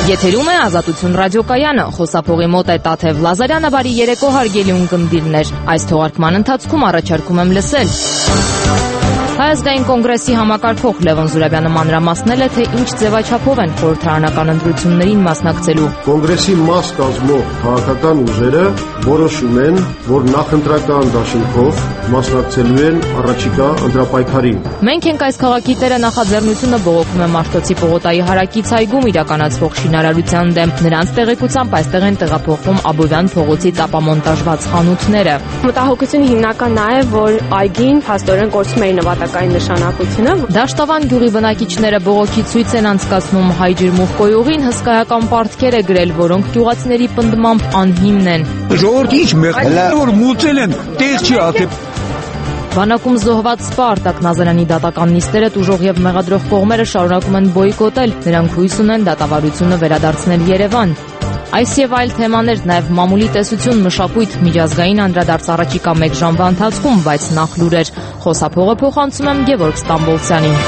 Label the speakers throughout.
Speaker 1: Եթերում է Ազատություն ռադիոկայանը, խոսափողի մոտ է Տաթև Լազարյանը, բարի երեկո հարգելի ունկնդիրներ։ Այս թողարկման ընթացքում առաջարկում եմ լսել Հայ ազգային կոնգրեսի համակարգող Լևոն Զուրաբյանը մանրամասնել է, թե ինչ ձևաչափով են խորհրդարանական ընտրություններին մասնակցելու։
Speaker 2: Կոնգրեսի մաս կազմող քաղաքական ուժերը որոշում են, որ նախընտրական դաշինքով մասնակցելու են առաջիկա ընտրապայքարին։
Speaker 1: Մենք ենք այս քաղաքի տերը նախաձեռնությունը բողոքում է Մաշտոցի Պողոտայի հարակից այգում իրականացվող շինարարության դեմ։ Նրանց տեղեկությամբ այստեղ են տեղափոխվում Աբովյան փողոցից ապամոնտաժված խանութները։
Speaker 3: Մտահոգությունը հիմնական նա է, որ այգին փաստորեն կորցնում է նվատակային նշանակությունը։
Speaker 1: Դաշտավան գյուղի բնակիչները բողոքի ցույց են անցկացնում հայ ջրմուղկոյուղին հսկայական պարտքեր է գրել, որոնք գյուղացիների պնդմամբ անհիմն են։
Speaker 4: Ժողովրդի ինչ մեղք որ մուծել են, տեղ չի ասել։
Speaker 1: Բանակում զոհված Սպա Արտակ Նազարյանի դատական նիստերը տուժող եւ մեղադրող կողմերը շարունակում են բոյկոտել, նրանք հույս ունեն դատավարությունը վերադարձնել Երևան։ Այս եւ այլ թեմաներ, նաեւ մամուլի տեսություն, մշակույթ, միջազգային անդրադարձ առաջիկա 1 ժամվա ընթացքում, բայց նախ լուրեր։ Խոսափողը փոխանցում եմ Գևորգ Ստամբոլցյանին։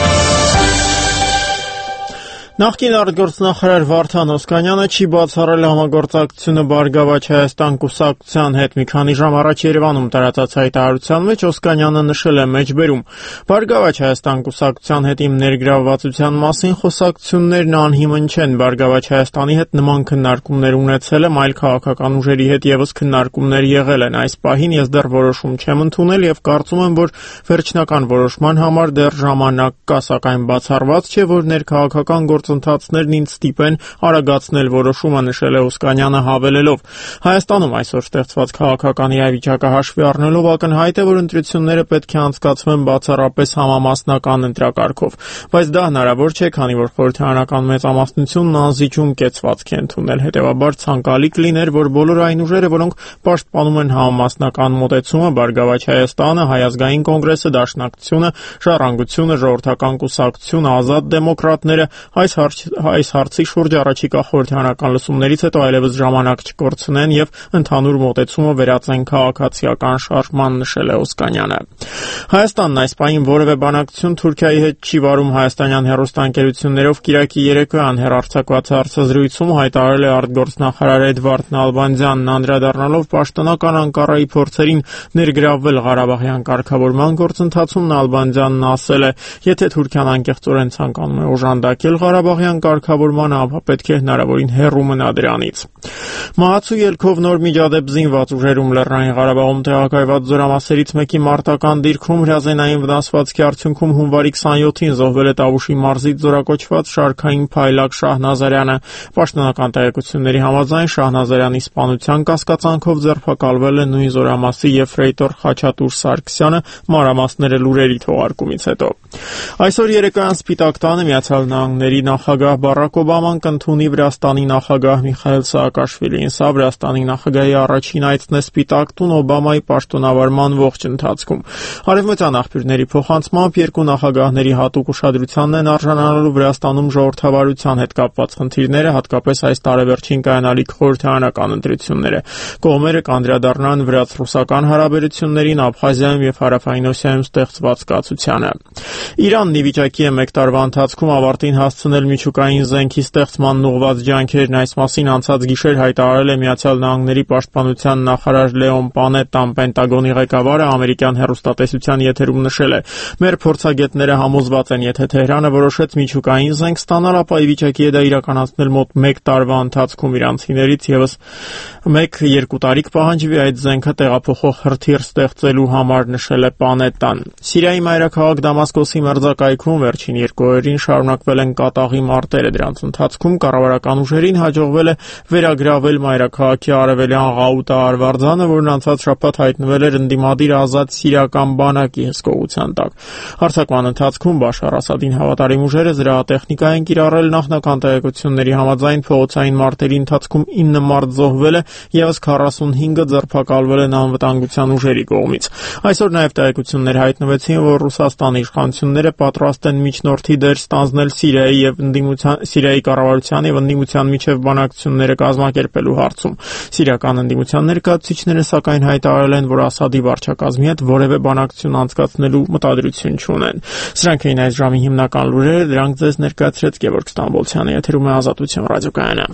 Speaker 5: Նախկին արտգործնախարար Վարդան Օսկանյանը չի բացառել համագործակցությունը Բարգավաճ Հայաստան կուսակցության հետ։ Մի քանի ժամ առաջ Երևանում տարածած հայտարարության մեջ Օսկանյանը նշել է մեջբերում. Բարգավաճ Հայաստան կուսակցության հետ իմ ներգրավվածության մասին խոսակցություններն անհիմն չեն։ Բարգավաճ Հայաստանի հետ նման քննարկումներ ունեցել եմ, այլ քաղաքական ուժերի հետ եւս քննարկումներ եղել են։ Այս պահին ես դեռ որոշում չեմ ընդունել եւ կարծում եմ, որ վերջնական որոշման համար դեռ ժամանակ կա, սակայն բացառված չէ, որ ներքաղաքական գործընթացներն ինձ ստիպեն արագացնել որոշումը, նշել է Օսկանյանը հավելելով. Հայաստանում այսօր ստեղծված քաղաքական իրավիճակը հաշվի առնելով ակնհայտ է, որ ընտրությունները պետք է անցկացվեն բացառապես համամասնական ընտրակարգով, բայց դա հնարավոր չէ, քանի որ խորհրդարանական մեծամասնությունն անզիջում կեցվածք է ընդունել, հետևաբար ցանկալի կլիներ, որ բոլոր այն ուժերը, որոնք պաշտպանում են համամասնական մոտեցումը, Բարգավաճ Հայաստանը, Հայ ազգային կոնգրեսը, Դաշնակցությունը, Ժառանգությունը, Ժողովրդական կուսակցությունը, Ազատ դեմոկրատները այս հարցի շուրջ առաջիկա խորհրդարանական լսումներից հետո այլևս ժամանակ չկորցնեն եւ ընդհանուր մոտեցումը վերածեն քաղաքացիական շարժման, նշել է Օսկանյանը։ Հայաստանն այս պահին որևէ բանակցություն Թուրքիայի հետ չի վարում։ Հայաստանյան հեռուստաընկերություններով Կիրակի երեկոյան հեռարձակված հարցազրույցում հայտարարել է արտգործնախարար Էդվարդ Նալբանդյանն, անդրադառնալով պաշտոնական Անկարայի փորձերին ներգրավվել Ղարաբաղյան կարգավորման գործընթացում, Նալբանդյանն ասել է. եթե Թուրքիան անկեղծորեն ցանկանում է օժանդակել Ղարաբաղյան կարգավորմանը, ապա պետք է հնարավորին հեռու մնա դրանից։ Մահացու ելքով նոր միջադեպ զինված ուժերում Լեռնային Ղարաբաղում տեղակայված զորամասերից մեկի մարտական դիրքում հրազենային վնասվածքի արդյունքում հունվարի 27-ին զոհվել է Տավուշի մարզից զորակոչված շարքային փայլակ Շահնազարյանը։ Պաշտոնական տեղեկությունների համաձայն Շահնազարյանի սպանության կասկածանքով ձերբակալվել է նույն զորամասի եֆրեյտոր Խաչատուր Սարգսյանը, մանրամասները լուրերի թողարկումից հետո։ Այսօր երեկոյան Սպիտակ տանը Միացյալ Նահանգների նախագահ Բարակ Օբաման կընդունի Վրաստանի նախագահ Միխայել Սաակաշվիլին։ Սա Վրաստանի նախագահի առաջին այցն է Սպիտակ տուն Օբամայի պաշտոնավարման ողջ ընթացքում։ Արևմտյան աղբյուրների փոխանցմամբ երկու նախագահների հատուկ ուշադրությանն են արժանանալու Վրաստանում ժողովրդավարության հետ կապված խնդիրները, հատկապես այս տարեվերջին կայանալիք խորհրդարանական ընտրությունները։ Կողմերը կանդրադառնան վրաց-ռուսական հարաբերություններին, Աբխազիայում եւ Հարավային Օսիայում ստեղծված կացությանը։ Իրանն ի վիճակի է 1 տարվա ընթացքում ավարտին հասցնել միջուկային զենքի ստեղծման ուղղված ջանքերն։ Այս մասին անցած գիշեր հայտարարել է Միացյալ Նահանգների պաշտպանության նախարար Լեոն Պանետտան։ Պենտագոնի ղեկավարը ամերիկյան հեռուստատեսության եթերում նշել է. մեր փորձագետները համոզված են, եթե Թեհրանը որոշեց միջուկային զենք ստանալ, ապա ի վիճակի է դա իրականացնել մոտ 1 տարվա ընթացքում։ Իրանցիներից եւս 1-2 տարի կպահանջվի այդ զենքը տեղափոխող հրթիռ ստեղծելու համար, նշել է Պանետտան։ Սիրիայի մայրաքաղաք Դամասկոսի մերձակայքում վերջին 2 օրերին շարունակվել են կատաղի մարտերը։ Դրանց ընթացքում կառավարական ուժերին հաջողվել է վերագրավել մայրաքաղաքի արևելյան Ղաուտա արվարձանը, որն անցած շաբաթ հայտնվել էր ընդդիմադիր ազատ սիրիական բանակի հսկողության տակ։ Հարձակման ընթացքում Բաշար Ասադին հավատարիմ ուժերը զրահատեխնիկա են կիրառել։ Նախնական տեղեկությունների համաձայն փողոցային մարտերի ընթացքում 9 մարդ զոհվել է, եւս 45-ը ձերբակալվել են անվտանգության ուժերի կողմից։ Այսօր նաեւ տեղեկություններ հայտնվեցին, որ Ռուսաստանի իշխանությունները պատրաստ են միջնորդի դեր ստանձնել Սիրիայի եւ Սիրիայի կառավարության եւ ընդդիմության միջև բանակցությունները կազմակերպելու հարցում։ Սիրիական ընդդիմության ներկայացուցիչները սակայն հայտարարել են, որ Ասադի վարչակազմի հետ որևէ բանակցություն անցկացնելու մտադրություն չունեն։ Սրանք էին այս ժամի հիմնական լուրերը, դրանք ձեզ ներկայացրեց Գևորգ Ստամբոլցյանը, եթերում է Ազատություն ռադիոկայանը։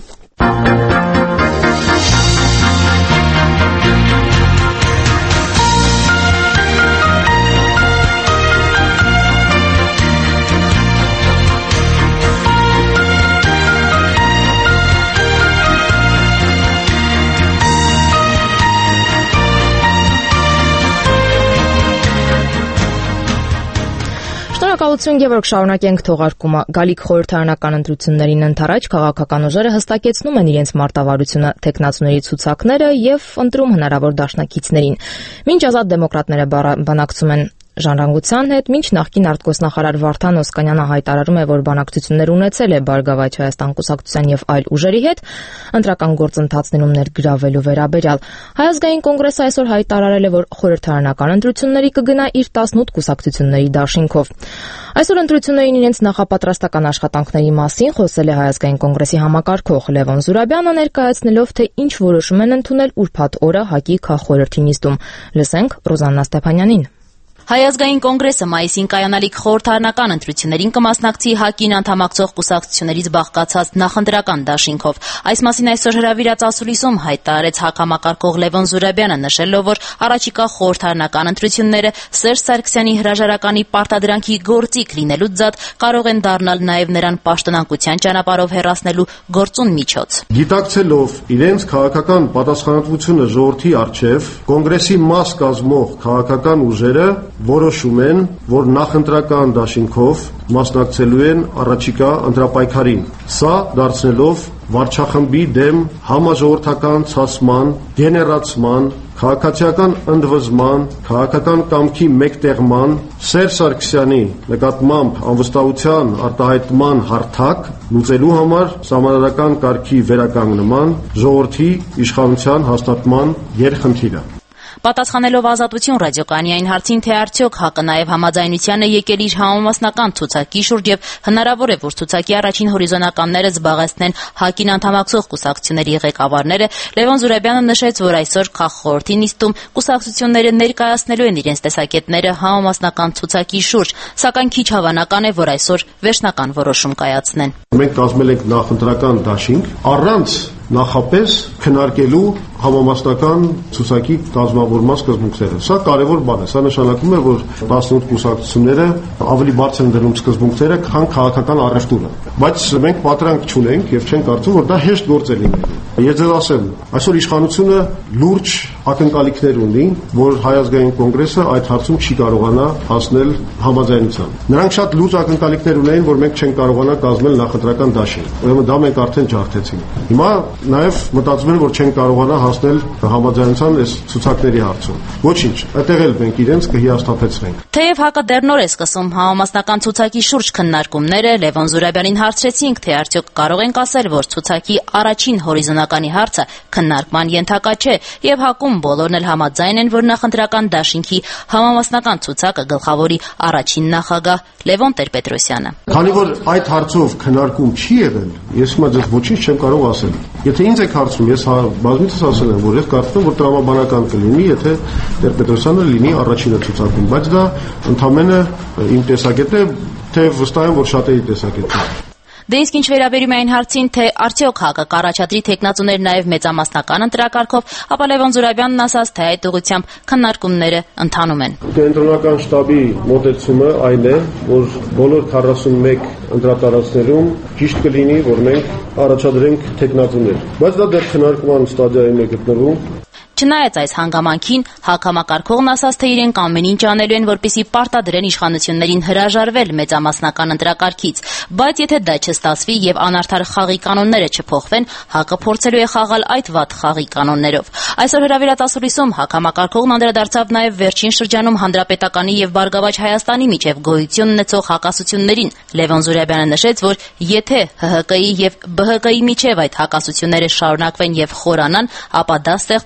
Speaker 1: Շնորհակալություն Գևորգ, շարունակենք թողարկումը։ Գալիք խորհրդարանական ընտրություններին ընդառաջ քաղաքական ուժերը հստակեցնում են իրենց մարտավարությունը թեկնածուների ցուցակները եւ ընտրում հնարավոր դաշնակիցներին։ Մինչ ազատ դեմոկրատները բանակցում են ժանրանգության հետ, մինչ նախկին արտգոսնախարար Վարդան Օսկանյանը հայտարարում է, որ բանակցություններ ունեցել է Բարգավաճ Հայաստան կուսակցության եւ այլ ուժերի հետ ընտրական գործընթացներում ներգրավելու վերաբերյալ։ Հայ ազգային կոնգրեսը այսօր հայտարարել է, որ խորհրդարանական ընտրությունների կգնա իր 18 կուսակցությունների դաշինքով։ Այսօր ընտրություններին իրենց նախապատրաստական աշխատանքների մասին խոսել է Հայ ազգային կոնգրեսի համակարգող Լևոն Զուրաբյանը, ներկայացնելով, թե ինչ որոշում են ընդունել ուրբաթ օրը ՀԱԿ-ի քաղխորհրդի նիստում։ Լսենք Ռոզաննա Ստեփանյանին։
Speaker 6: Հայ ազգային կոնգրեսը մայիսին կայանալիք խորհրդարանական ընտրություններին կմասնակցի ՀԱԿ-ին անդամակցող կուսակցություններից բաղկացած նախընտրական դաշինքով։ Այս մասին այսօր հրավիրած ասուլիսում հայտարարեց ՀԱԿ համակարգող Լևոն Զուրաբյանը, նշելով, որ առաջիկա խորհրդարանական ընտրությունները Սերժ Սարգսյանի հրաժարականի պարտադրանքի գործիք լինելուց զատ կարող են դառնալ նաև նրան պաշտոնանկության ճանապարհով հեռացնելու գործուն միջոց։
Speaker 2: Գիտակցելով իրենց քաղաքական պատասխանատվությունը ժողովրդի առջև, կոնգրեսի մաս կազմող քաղաքական ուժերը որոշում են, որ նախընտրական դաշինքով մասնակցելու են առաջիկա ընտրապայքարին։ Սա դարձնելով վարչախմբի դեմ համաժողովրդական ցածման, գեներացման, քաղաքացիական ընդվզման, քաղաքական կամքի մեկտեղման, Սերժ Սարգսյանի նկատմամբ անվստահության արտահայտման հարթակ լուծելու համար սահմանադրական կարգի վերականգնման, ժողովրդի իշխանության հաստատման երկխնդիրը։
Speaker 6: Պատասխանելով Ազատություն ռադիոկայանի այն հարցին, թե արդյոք ՀԱԿ-ը նաև համաձայնության է եկել իր համամասնական ցուցակի շուրջ եւ հնարավոր է, որ ցուցակի առաջին հորիզոնականները զբաղեցնեն ՀԱԿ-ին անդամակցող կուսակցությունների ղեկավարները, Լևոն Զուրաբյանը նշեց, որ այսօր քաղխորհրդի նիստում կուսակցությունները ներկայացնելու են իրենց տեսակետները համամասնական ցուցակի շուրջ, սակայն քիչ հավանական է, որ այսօր վերջնական որոշում կայացնեն։
Speaker 2: Մենք կազմել ենք նախընտրական դաշինք առանց նախապես քննարկելու համամասնական ցուցակի կազմավորման սկզբունքները։ Սա կարևոր բան է։ Սա նշանակում է, որ 18 կուսակցությունները ավելի բարձր են դնում սկզբունքները, քան քաղաքական առևտուրը։ Բայց մենք պատրանք չունենք եւ չենք կարծում, որ դա հեշտ գործ է լինելու։ Ես ձեզ ասեմ, այսօր իշխանությունը լուրջ ակնկալիքներ ունի, որ Հայ ազգային կոնգրեսը այդ հարցում չի կարողանա հասնել համաձայնության։ Նրանք շատ լուրջ ակնկալիքներ ունեին, որ մենք չենք կարողանա կազմել նախընտրական դաշինք։ Ուրեմն դա մենք արդեն ջարդեցինք։ Հիմա նաև մտածում են, որ չեն կարողանա հասնել համաձայնության այս ցուցակների հարցում։ Ոչինչ, այդտեղ էլ մենք իրենց կհիասթափեցնենք։
Speaker 6: Թեև ՀԱԿ-ը դեռ նոր է սկսում համամասնական ցուցակի շուրջ քննարկումները, Լևոն Զուրաբյանին հարցրեցինք, թե արդյոք կարող ենք ասել, որ ցուցակի առաջին հորիզոնականի հարցը քննարկման ենթակա չէ, եւ ՀԱԿ-ում բոլորն էլ համաձայն են, որ նախընտրական դաշինքի համամասնական ցուցակը գլխավորի առաջին նախագահ Լևոն Տեր-Պետրոսյանը։
Speaker 2: Քանի որ այդ հարցով քննարկում չի եղել, ես հիմա ձեզ ոչինչ չեմ կարող ասել։ Եթե ինձ եք հարցում, ես բազմիցս ասել եմ, որ ես կարծում եմ, որ տրամաբանական կլինի, եթե Տեր-Պետրոսյանը լինի առաջինը ցուցակում, բայց դա ընդամենը իմ տեսակետն է, թե վստահ եմ, որ շատերի տեսակետն է։
Speaker 6: Դե իսկ ինչ վերաբերում է այն հարցին, թե արդյոք ՀԱԿ-ը կառաջադրի թեկնածուներ նաև մեծամասնական ընտրակարգով, ապա Լևոն Զուրաբյանն ասաց, թե այդ ուղղությամբ քննարկումները ընթանում են։
Speaker 2: Կենտրոնական շտաբի մոտեցումը այն է, որ բոլոր 41 ընտրատարածքներում ճիշտ կլինի, որ մենք առաջադրենք թեկնածուներ, բայց դա դեռ քննարկման ստադիայում է գտնվում։
Speaker 6: Չնայած այս հանգամանքին, ՀԱԿ համակարգողն ասաց, թե իրենք ամեն ինչ անելու են, որպեսզի պարտադրեն իշխանություններին հրաժարվել մեծամասնական ընտրակարգից, բայց եթե դա չստացվի եւ անարդար խաղի կանոնները չփոխվեն, ՀԱԿ-ը փորձելու է խաղալ այդ վատ խաղի կանոններով։ Այսօր հրավիրած ասուլիսում ՀԱԿ համակարգողն անդրադարձավ նաեւ վերջին շրջանում Հանրապետականի եւ Բարգավաճ Հայաստանի միջև գոյություն ունեցող հակասություններին։ Լևոն Զուրաբյանը նշեց, որ եթե ՀՀԿ-ի եւ ԲՀԿ-ի միջև այդ հակասությունները շարունակվեն եւ խորանան, ապա դա ստեղծելու է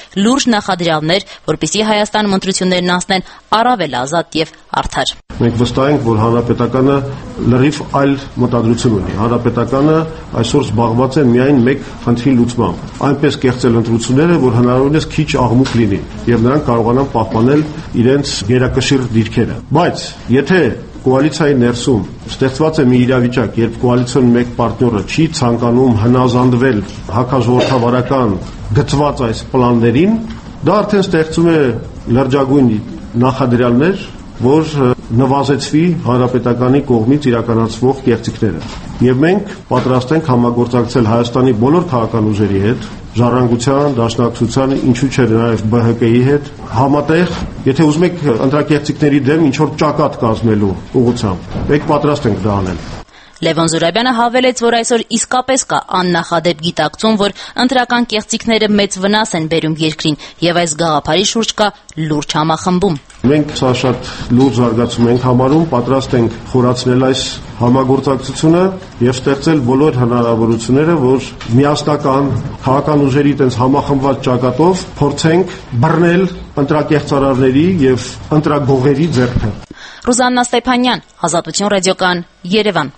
Speaker 6: լուրջ նախադրյալներ, որպեսզի Հայաստանում ընտրություններն անցնեն առավել ազատ եւ արդար։
Speaker 2: Մենք վստահ ենք, որ հանրապետականը լրիվ այլ մտադրություն ունի։ Հանրապետականը այսօր զբաղված է միայն մեկ խնդրի լուծմամբ։ Այնպես կեղծել ընտրությունները, որ հնարավորինս քիչ աղմուկ լինի եւ նրանք կարողանան պահպանել իրենց գերակշիռ դիրքերը։ Բայց եթե կոալիցիայի ներսում ստեղծված է մի իրավիճակ, երբ կոալիցիոն մեկ պարտները չի ցանկանում հնազանդվել հակաժողովրդավարական գծված այս պլաններին, դա արդեն ստեղծում է լրջագույն նախադրյալներ, որ նվազեցվի հանրապետականի կողմից իրականացվող կեղծիքները։ Եվ մենք պատրաստ ենք համագործակցել Հայաստանի բոլոր քաղաքական ուժերի հետ, Ժառանգության, Դաշնակցության, ինչու՞ չէ նաև ԲՀԿ-ի հետ, համատեղ, եթե ուզում եք ընտրակեղծիքների դեմ ինչ որ ճակատ կազմելու ուղղությամբ, մենք պատրաստ ենք դա անել։
Speaker 6: Լևոն Զուրաբյանը հավելեց, որ այսօր իսկապես կա աննախադեպ գիտակցում, որ ընտրական կեղծիքները մեծ վնաս են բերում երկրին, եւ այս գաղափարի շուրջ կա լուրջ համախմբում։
Speaker 2: Մենք սա շատ լուրջ զարգացում ենք համարում, պատրաստ ենք խորացնել այս համագործակցությունը եւ ստեղծել բոլոր հնարավորությունները, որ միասնական քաղաքական ուժերի տես համախմբված ճակատով փորձենք բռնել ընտրակեղծարարների եւ ընտրագողերի ձեռքը։
Speaker 6: Ռուզաննա Ստեփանյան, Ազատություն ռադիոկայան, Երևան։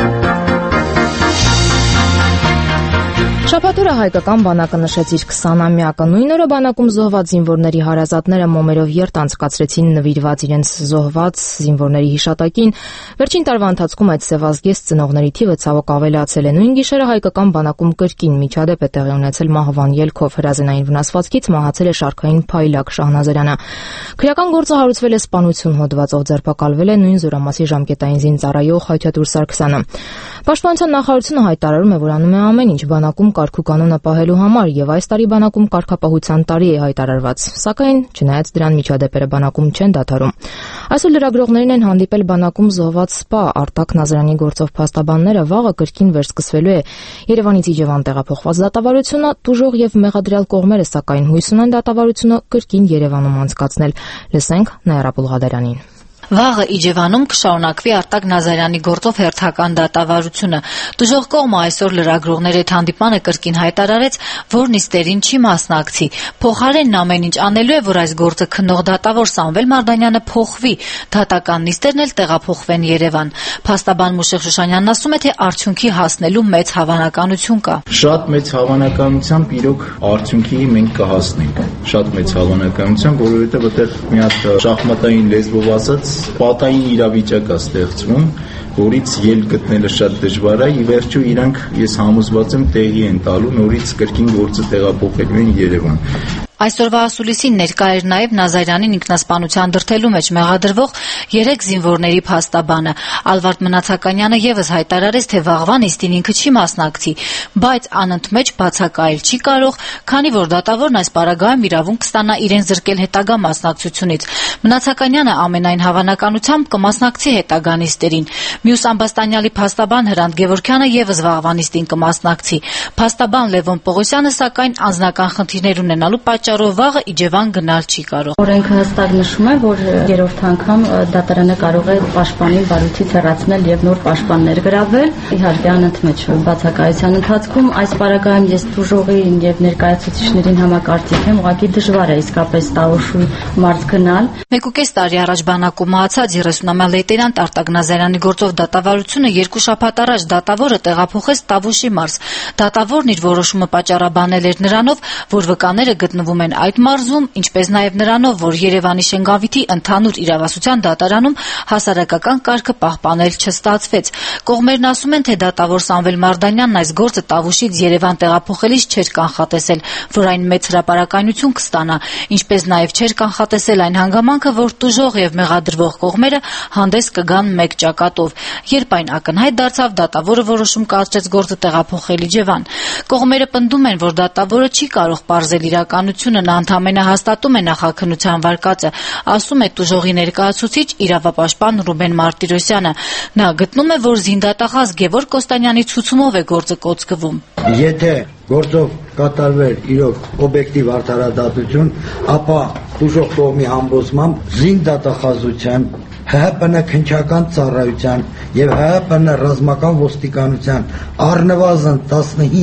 Speaker 1: Շաբաթ օրը հայկական բանակը նշեց իր 20-ամյակը։ Նույն օրը բանակում զոհված զինվորների հարազատները մոմերով երթ անցկացրեցին նվիրված իրենց զոհված զինվորների հիշատակին։ Վերջին տարվա ընթացքում այդ սևազգեստ ծնողների թիվը ցավոք ավելացել է։ Նույն գիշերը հայկական բանակում կրկին միջադեպ է տեղի ունեցել մահվան ելքով։ Հրազենային վնասվածքից մահացել է շարքային Փայլակ Շահնազարյանը։ Քրեական գործը հարուցվել է սպանություն հոդվածով, ձերբակալվել է նույն զորամասի ժամկետային զինծառայող Խաչատուր Սարգսյանը։ Պաշտպանության նախարարությունը հայտարարում է, որ անում է ամեն ինչ բանակում կարգու կանոնը պահելու համար եւ այս տարի բանակում կարգապահության տարի է հայտարարված։ Սակայն չնայած դրան միջադեպերը բանակում չեն դադարում։ Այսօր լրագրողներին են հանդիպել բանակում զոհված սպա Արտակ Նազարյանի գործով փաստաբանները, վաղը կրկին վերսկսվելու է Երևանից Իջևան տեղափոխված դատավարությունը, տուժող եւ մեղադրյալ կողմերը սակայն հույս ունեն դատավարությունը կրկին Երևանում անցկացնել։ Լսենք Նաիրա Բուլղադարյանին։
Speaker 7: Վաղը Իջևանում կշարունակվի Արտակ Նազարյանի գործով հերթական դատավարությունը։ Տուժող կողմը այսօր լրագրողների հետ հանդիպմանը կրկին հայտարարեց, որ նիստերին չի մասնակցի։ Փոխարենն ամեն ինչ անելու է, որ այս գործը քննող դատավոր Սամվել Մարդանյանը փոխվի, դատական նիստերն էլ տեղափոխվեն Երևան։ Փաստաբան Մուշեղ Շուշանյանն ասում է, թե արդյունքի հասնելու մեծ հավանականություն կա։
Speaker 8: Շատ մեծ հավանականությամբ իրոք արդյունքի մենք կհասնենք։ Շատ մեծ հավանականությամբ, որովհետև այդտեղ մի հատ շախմատային լեզվով ասած պատային իրավիճակ է ստեղծվում, որից ելք գտնելը շատ դժվար է, ի վերջո իրանք ես համոզված եմ տեղի են տալու, նորից կրկին գործը տեղափոխելու են Երևան։
Speaker 7: Այսօրվա ասուլիսին ներկա էր նաև Նազարյանին ինքնասպանության դրդելու մեջ մեղադրվող 3 զինվորների փաստաբանը։ Ալվարդ Մնացականյանը եւս հայտարարեց, թե վաղվա նիստին ինքը չի մասնակցի, բայց անընդմեջ բացակայել չի կարող, քանի որ դատավորն այս պարագայում իրավունք կստանա իրեն զրկել հետագա մասնակցությունից։ Մնացականյանը ամենայն հավանականությամբ կմասնակցի հետագա նիստերին։ Մյուս ամբաստանյալի փաստաբան Հրանտ Գևորգյանը եւս վաղվա նիստին կմասնակցի։ Փաստաբան Լևոն Պողոսյանը սակայն անձնական խնդիրներ ունենալու պատճառով վաղը Իջևան գնալ չի կարող։
Speaker 9: Օրենքը հստակ նշում է, որ երրորդ անգամ դատարանը կարող է պաշտպանին բարույթից հեռացնել եւ նոր պաշտպաններ գրավել։ Իհարկե անընդմեջ բացակայության ընթացքում այս պարագայում ես տուժողին եւ ներկայացուցիչներին համակարծիք եմ, ուղղակի դժվար է իսկապես Տավուշի մարզ գնալ։
Speaker 7: 1.5 տարի առաջ բանակում մահացած 30-ամյա լեյտենանտ Արտակ Նազարյանի գործով դատավարությունը 2 շաբաթ առաջ դատավորը տեղափոխեց Տավուշի մարզ։ Դատավորն իր որոշումը պատճառաբանել էր նրանով, որ վկաները գտնվում են այդ մարզում, ինչպես նաև նրանով, որ Երևանի Շենգավիթի ընդհանուր իրավասության դատարանում հասարակական կարգը պահպանել չստացվեց։ Կողմերն ասում են, թե դատավոր Սամվել Մարդանյանն այս գործը Տավուշից Երևան տեղափոխելիս չէր կանխատեսել, որ այն մեծ հրապարակայնություն կստանա, ինչպես նաև չէր կանխատեսել այն հանգամանքը, որ տուժող եւ մեղադրվող կողմերը հանդես կգան մեկ ճակատով։ Երբ այն ակնհայտ դարձավ, դատավորը որոշում կայացրեց գործը տեղափոխել Իջևան։ Կողմերը պնդում են, որ դատավորը չի կարող պարզել իրականությունը, նա ընդամենը հաստատում է նախաքննության վարկածը, ասում է տուժողի ներկայացուցիչ իրավապաշտպան Ռուբեն Մարտիրոսյանը։ Նա գտնում է, որ զինդատախազ Գևորգ Կոստանյանի ցուցումով է գործը կոծկվում։
Speaker 10: Եթե գործով կատարվեր իրոք օբյեկտիվ արդարադատություն, ապա տուժող կողմի համոզմամբ զինդատախազության, ՀՀՊՆ քննչական ծառայության եւ ՀՀՊՆ ռազմական ոստիկանության առնվազն 15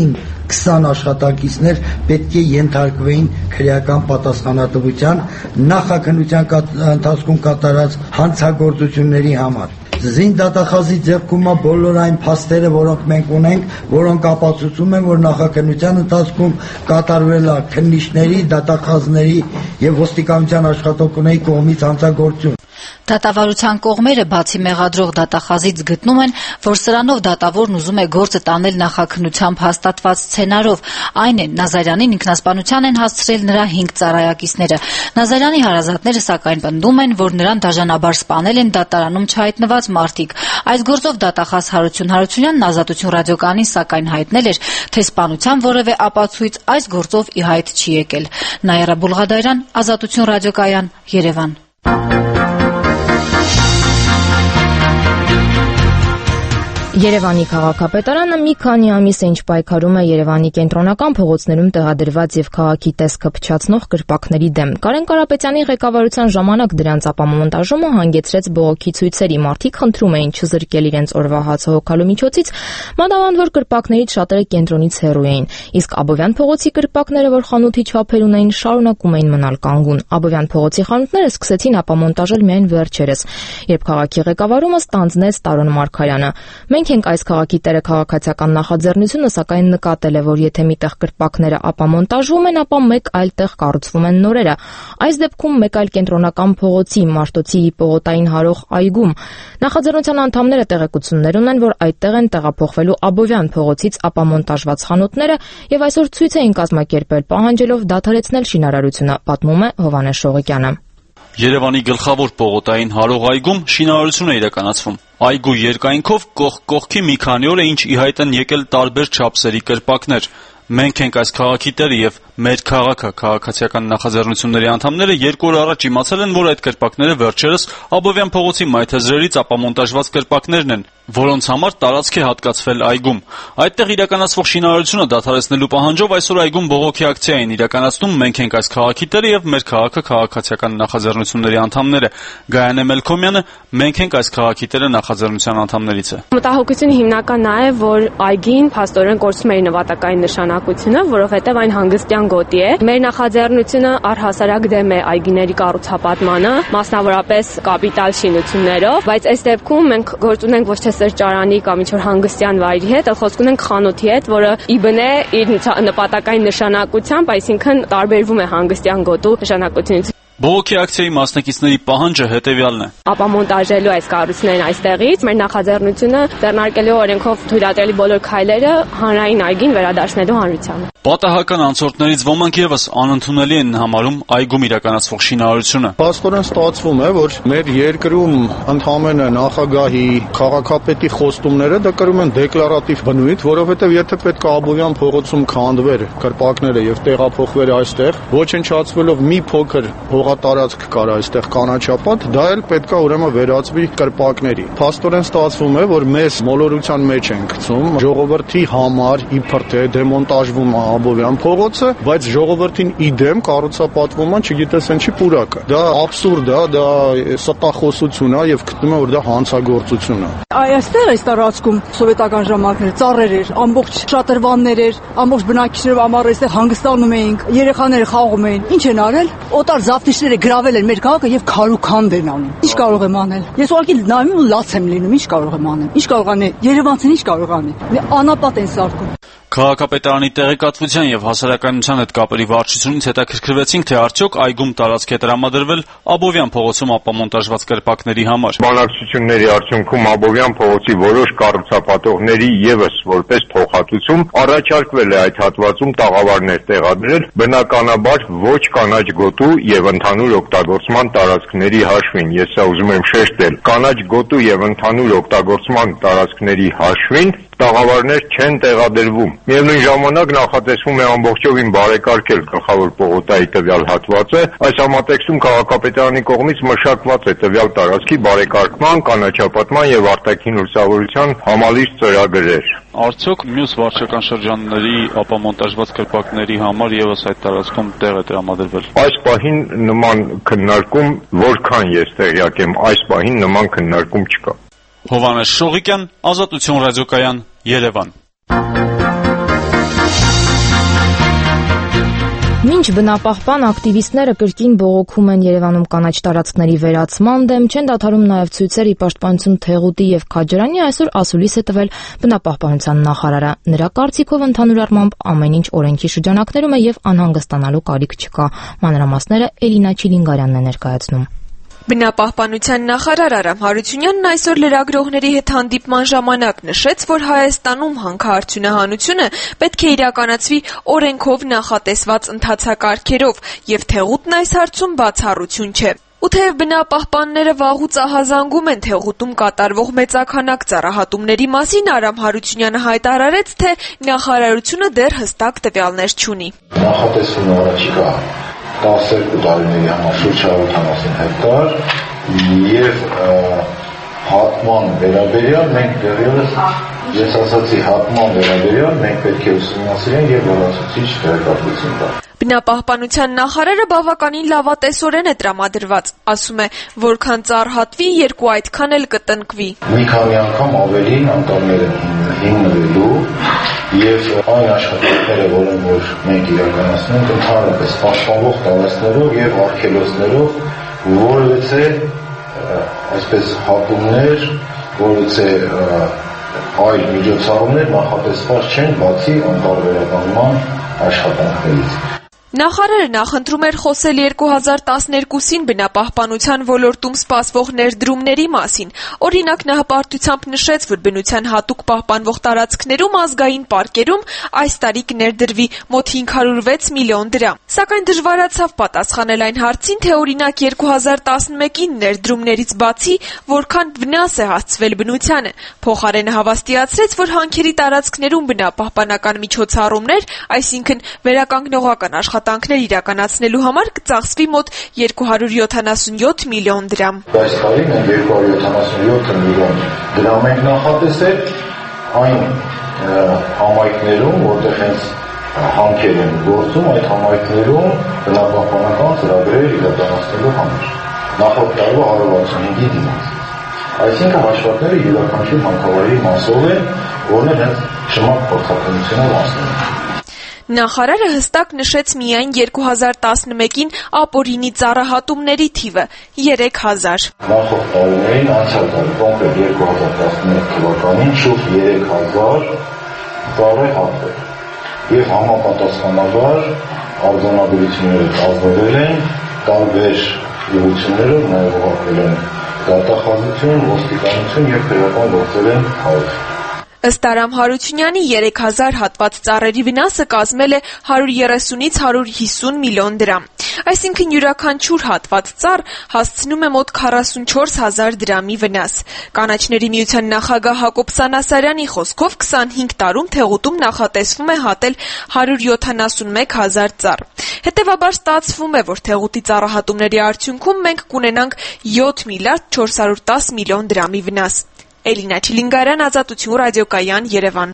Speaker 10: 20 աշխատակիցներ պետք է ենթարկվեին քրեական պատասխանատվության նախաքննության ընթացքում կատարած հանցագործությունների համար։ Զին դատախազի ձեռքում է բոլոր այն փաստերը, որոնք մենք ունենք, որոնք ապացուցում են, որ նախաքննության ընթացքում կատարվել է քննիչների, դատախազների եւ ոստիկանության աշխատողների կողմից հանցագործություն։
Speaker 7: Դատավարության կողմերը բացի մեղադրող դատախազից գտնում են, որ սրանով դատավորն ուզում է գործը տանել նախաքննությամբ հաստատված սցենարով, այն է Նազարյանին ինքնասպանության են հասցրել նրա 5 ծառայակիցները։ Նազարյանի հարազատները սակայն պնդում են, որ նրան դաժանաբար սպանել են դատարանում չհայտնված մարդիկ։ Այս գործով դատախազ Հարություն Հարությունյանն Ազատություն ռադիոկայանին սակայն հայտնել էր, թե սպանության որևէ ապացույց այս գործով ի հայտ չի եկել։ Նաիրա Բուլղադարյան, Ազատություն ռադիոկայան, Երևան։
Speaker 1: Երևանի քաղաքապետարանը մի քանի ամիս է ինչ պայքարում է Երևանի կենտրոնական փողոցներում տեղադրված եւ քաղաքի տեսքը փչացնող կրպակների դեմ։ Կարեն Կարապետյանի ղեկավարության ժամանակ դրանց ապամոնտաժումը հանգեցրեց բողոքի ցույցերի։ Մարդիկ խնդրում էին չզրկել իրենց օրվա հացը հոգալու միջոցից, մանավանդ որ կրպակներից շատերը կենտրոնից հեռու էին։ Իսկ Աբովյան փողոցի կրպակները, որ խանութի չափեր ունեին, շարունակում էին մնալ կանգուն։ Աբովյան փողոցի խանութները սկսեցին ապամոնտաժել միայն վերջերս, երբ քաղաքի ղեկավարումը ստանձնեց Տարոն Մարգարյանը։ Մենք ենք այս քաղաքի տերը քաղաքացիական նախաձեռնությունը, սակայն նկատել է, որ եթե միտեղ կրպակները ապամոնտաժվում են, ապա մեկ այլ տեղ կառուցվում են նորերը։ Այս դեպքում մեկ այլ կենտրոնական փողոցի Մարտոցի պողոտային հարող այգում նախաձեռնության անդամները տեղեկություններ ունեն, որ այդտեղ են տեղափոխվելու Աբովյան փողոցից ապամոնտաժված խանութները եւ այսօր ցույց էին կազմակերպել, պահանջելով դադարեցնել շինարարությունը, պատմում է Հովհաննես Շողիկյանը։
Speaker 11: Երևանի գլխավոր պողոտային հարող այգում շինարարություն է իրականացվում։ Այգու երկայնքով կողք կողքի մի քանի օր է ինչ ի հայտ են եկել տարբեր չափսերի կրպակներ։ Մենք ենք այս քաղաքի տերը եւ մեր քաղաքը քաղաքացիական նախաձեռնությունների անդամները 2 օր առաջ իմացել են, որ այդ կրպակները վերջերս Աբովյան փողոցի մայթեզրերից ապամոնտաժված կրպակներն են, որոնց համար տարածք է հատկացվել այգում։ Այդտեղ իրականացվող շինարարությունը դադարեցնելու պահանջով այսօր այգում բողոքի ակցիա են իրականացնում «Մենք ենք այս քաղաքի տերը» եւ «Մեր քաղաքը» քաղաքացիական նախաձեռնությունների անդամները։ Գայանե Մելքոմյանը «Մենք ենք այս քաղաքի տերը» նախաձեռնության անդամներից է։
Speaker 3: Մտահոգությունը հիմնական նա է, որ այգին փաստորեն կորցնում է նվատակային նշանակությունը, որովհետեւ այն հանգստյան գոտի է։ Մեր նախաձեռնությունը առհասարակ դեմ է այգիների կառուցապատմանը, մասնավորապես կապիտալ շինություններով, բայց այս դեպքում մենք գործ ունենք ոչ թե սրճարանի կամ ինչ-որ հանգստյան վայրի հետ, այլ խոսք ունենք խանութի հետ, որը իբն է իր նպատակային նշանակությամբ, այսինքն տարբերվում է հանգստյան գոտու նշանակությունից։
Speaker 11: Բողոքի ակցիայի մասնակիցների պահանջը հետևյալն է.
Speaker 3: ապամոնտաժելու այս կառույցներն այստեղից, մեր նախաձեռնությունը ձեռնարկելու օրենքով թույլատրելի բոլոր քայլերը հանրային այգին վերադարձնելու հանրությանը։
Speaker 11: Պատահական անցորդներից ոմանք եւս անընդունելի են համարում այգում իրականացվող շինարարությունը։
Speaker 2: Փաստորեն ստացվում է, որ մեր երկրում ընդհանրապես նախագահի, քաղաքապետի խոստումները դա կրում են դեկլարատիվ բնույթ, որովհետեւ եթե պետք է Աբովյան փողոցում քանդվեր կրպակները եւ տեղափոխվեր այստեղ, ոչնչացվելով մի փոքր տարածք կար այստեղ կանաչապատ, դա էլ պետք է ուրեմն վերածվի կրպակների։ Փաստորեն ստացվում է, որ մեզ մոլորության մեջ են գցում, ժողովրդի համար իբր թե դեմոնտաժվում է Աբովյան փողոցը, բայց ժողովրդին իդեմ կառուցապատվում է, չգիտես ինչի պուրակը։ Դա աբսուրդ է, դա ստախոսություն է եւ գտնում եմ, որ դա հանցագործություն է։
Speaker 12: Այստեղ այս տարածքում սովետական ժամանակներ ծառեր էր, ամբողջ շատրվաններ էր, ամբողջ բնակիչներով ամառ այստեղ հանգստանում էինք, երեխաները խաղում էին։ Ինչ են արել։ Օտար զավթիչները գրավել են մեր քաղաքը եւ քարուքանդ են անում։ Ինչ կարող եմ անել։ Ես ուղղակի նայում ու լաց եմ լինում, ինչ կարող եմ անել։ Ինչ կարող անե։ Երևանցին ինչ կարող անի։ Անապատ են սարքում։
Speaker 11: Քաղաքապետարանի տեղեկատվության եւ հասարակայնության հետ կապերի վարչությունից հետաքրքրվեցինք, թե արդյոք այգում տարածք է տրամադրվել Աբովյան փողոցում ապամոնտաժված կրպակների համար։
Speaker 13: Բանակցությունների արդյունքում Աբովյան փողոցի որոշ կառուցապատողների եւս որպես փոխհատուցում առաջարկվել է այդ հատվածում տաղավարներ տեղադրել, բնականաբար ոչ կանաչ գոտու եւ ընդհանուր օգտագործման տարածքների հաշվին։ Ես սա ուզում եմ շեշտել։ Կանաչ գոտու եւ ընդհանուր օգտագործման տարածքների հաշվին տաղավարներ չեն տեղադրվում։ Միևնույն ժամանակ նախատեսվում է ամբողջովին բարեկարգել գլխավոր պողոտայի տվյալ հատվածը։ Այս համատեքստում քաղաքապետարանի կողմից մշակված է տվյալ տարածքի բարեկարգման, կանաչապատման եւ արտաքին լուսավորության համալիր ծրագրեր։
Speaker 11: Արդյոք մյուս վարչական շրջանների ապամոնտաժված կրպակների համար եւս այդ տարածքում տեղ է տրամադրվել։
Speaker 13: Այս պահին նման քննարկում, որքան ես տեղյակ եմ, այս պահին նման քննարկում չկա։
Speaker 11: Հովհաննես Շողիկյան, Ազատություն ռադիոկայան, Երևան։
Speaker 1: Մինչ բնապահպան ակտիվիստները կրկին բողոքում են Երևանում կանաչ տարածքների վերացման դեմ, չեն դադարում նաև ցույցեր ի պաշտպանություն Թեղուտի եւ Քաջարյանի, այսօր ասուլիս է տվել բնապահպանության նախարարը։ Նրա կարծիքով ընդհանուր առմամբ ամեն ինչ օրենքի շրջանակներում է եւ անհանգստանալու կարիք չկա։ Մանրամասները Էլինա Չիլինգարյանն է ներկայացնում։
Speaker 14: Բնապահպանության նախարար Արամ Հարությունյանն այսօր լրագրողների հետ հանդիպման ժամանակ նշեց, որ Հայաստանում հանքարդյունահանությունը պետք է իրականացվի օրենքով նախատեսված ընթացակարգերով, եւ Թեղուտն այս հարցում բացառություն չէ։ Ու թեև բնապահպանները վաղուց ահազանգում են Թեղուտում կատարվող մեծաքանակ ծառահատումների մասին, Արամ Հարությունյանը հայտարարեց, թե նախարարությունը դեռ հստակ տվյալներ չունի։
Speaker 8: Նախատեսվում է առաջիկա 12 տարիների համար շուրջ 170 հեկտար եւ հատման վերաբերյալ մենք դեռևս ես ասացի հատման վերաբերյալ մենք պետք է ուսումնասիրենք եւ լրացուցիչ տեղեկատվություն տալ։
Speaker 14: Բնապահպանության նախարարը բավականին լավատեսորեն է տրամադրված, ասում է, որքան ծառ հատվի, երկու այդքան էլ կտնկվի։
Speaker 8: Մի քանի անգամ ավելի անտառներ են հիմնվելու եւ այն աշխատանքները, որոնք մենք իրականացնում ենք, ընդհանրապես պաշտպանվող տարածքներով եւ արգելոցներով, որովհետեւ այսպես հատումներ, որովհետեւ այլ միջոցառումներ նախատեսված չեն բացի անտառ վերականգնման աշխատանքներից։
Speaker 14: Նախարարը նախընտրում էր խոսել 2012-ին բնապահպանության ոլորտում սպասվող ներդրումների մասին։ Օրինակ նա հպարտությամբ նշեց, որ բնության հատուկ պահպանվող տարածքներում ազգային պարկերում այս տարի կներդրվի մոտ 506 միլիոն դրամ։ Սակայն դժվարացավ պատասխանել այն հարցին, թե օրինակ 2011-ին ներդրումներից բացի որքան վնաս է հասցվել բնությանը։ Փոխարենը հավաստիացրեց, որ հանքերի տարածքներում բնապահպանական միջոցառումներ, այսինքն վերականգնողական աշխատանքներ իրականացնելու համար կծախսվի մոտ 277 միլիոն դրամ։
Speaker 8: Այս տարի մենք 277 միլիոն դրամ ենք նախատեսել այն համայնքներում, որտեղ հենց հանքեր են գործում, այդ համայնքներում բնապահպանական ծրագրեր իրականացնելու համար։ Նախորդ տարվա 165-ի դիմաց։ Այսինքն հաշվարկները յուրաքանչյուր հանքավայրի մասով է, որն էլ հենց շմակ փոխհատուցությունով անցնում է։
Speaker 14: Նախարարը հստակ նշեց միայն 2011-ին ապօրինի ծառահատումների թիվը 3000։
Speaker 8: Նախորդ տարիներին անցյալ տարի կոնկրետ 2011 թվականին շուրջ 3000 ծառ է հատվել եւ համապատասխանաբար արձանագրությունները կազմվել են տարբեր ուղղություններով, նաեւ ուղղակել են դատախազություն, ոստիկանություն եւ քրեական գործեր են հայտ։
Speaker 14: Ըստ Արամ Հարությունյանի 3000 հատված ծառերի վնասը կազմել է 130-ից 150 միլիոն դրամ։ Այսինքն յուրաքանչյուր հատված ծառ հասցնում է մոտ 44000 դրամի վնաս։ Կանաչների միության նախագահ Հակոբ Սանասարյանի խոսքով 25 տարում Թեղուտում նախատեսվում է հատել 171000 ծառ։ Հետևաբար ստացվում է, որ Թեղուտի ծառահատումների արդյունքում մենք կունենանք 7 միլիարդ 410 միլիոն դրամի վնաս։ Էլինա Չիլինգարյան, Ազատություն, ռադիոկայան, Երևան։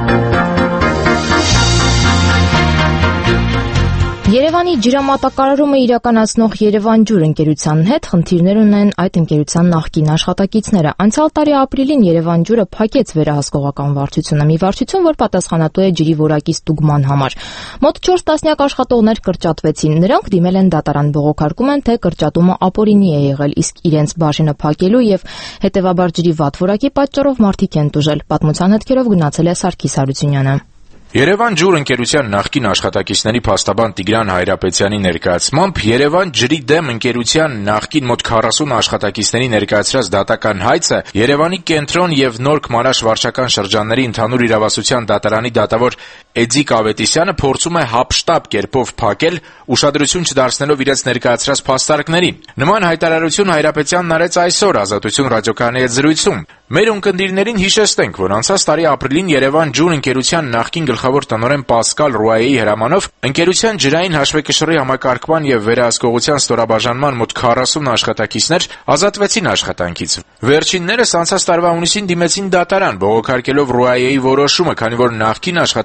Speaker 1: Երևանի ջրամատակարարումը իրականացնող Երևան ջուր ընկերության հետ խնդիրներ ունեն այդ ընկերության նախկին աշխատակիցները։ Անցյալ տարի ապրիլին Երևան ջուրը փակեց վերահսկողական վարչությունը, մի վարչություն, որ պատասխանատու է ջրի որակի ստուգման համար։ Մոտ 4 տասնյակ աշխատողներ կրճատվեցին։ Նրանք դիմել են դատարան, բողոքարկում են, թե կրճատումը ապօրինի է եղել, իսկ իրենց բաժինը փակելու եւ հետեւաբար ջրի վատ որակի պատճառով մարդիկ են տուժել։ Պատմության հետքերով գնացել է Սարգիս Հարությունյանը։
Speaker 15: Երևան ջուր ընկերության նախկին աշխատակիցների փաստաբան Տիգրան Հայրապետյանի ներկայացմամբ Երևան ջրի դեմ ընկերության նախկին մոտ 40 աշխատակիցների ներկայացրած դատական հայցը Երևանի կենտրոն եւ Նորք Մարաշ վարչական շրջանների ընդհանուր իրավասության դատարանի դատավոր Էդիկ Ավետիսյանը փորձում է հապշտապ կերպով փակել, ուշադրություն չդարձնելով իրենց ներկայացրած փաստարկներին։ Նման հայտարարություն Հայրապետյանն արեց այսօր Ազատություն ռադիոկայանի հետ զրույցում։ Մեր ունկնդիրներին հիշեցնենք, որ անցած տարի ապրիլին Երևան ջուր ընկերության նախկին գլխավոր տնօրեն Պասկալ Ռուայեի հրամանով ընկերության ջրային հաշվեկշռի համակարգման եւ վերահսկողության ստորաբաժանման մոտ 40 աշխատակիցներ ազատվեցին աշխատանքից։ Վերջիններս անցած տարվա հունիսին դիմեցին դատարան, բողոքարկելով Ռուայեի որոշումը, քանի որ նախկին աշխատակիցների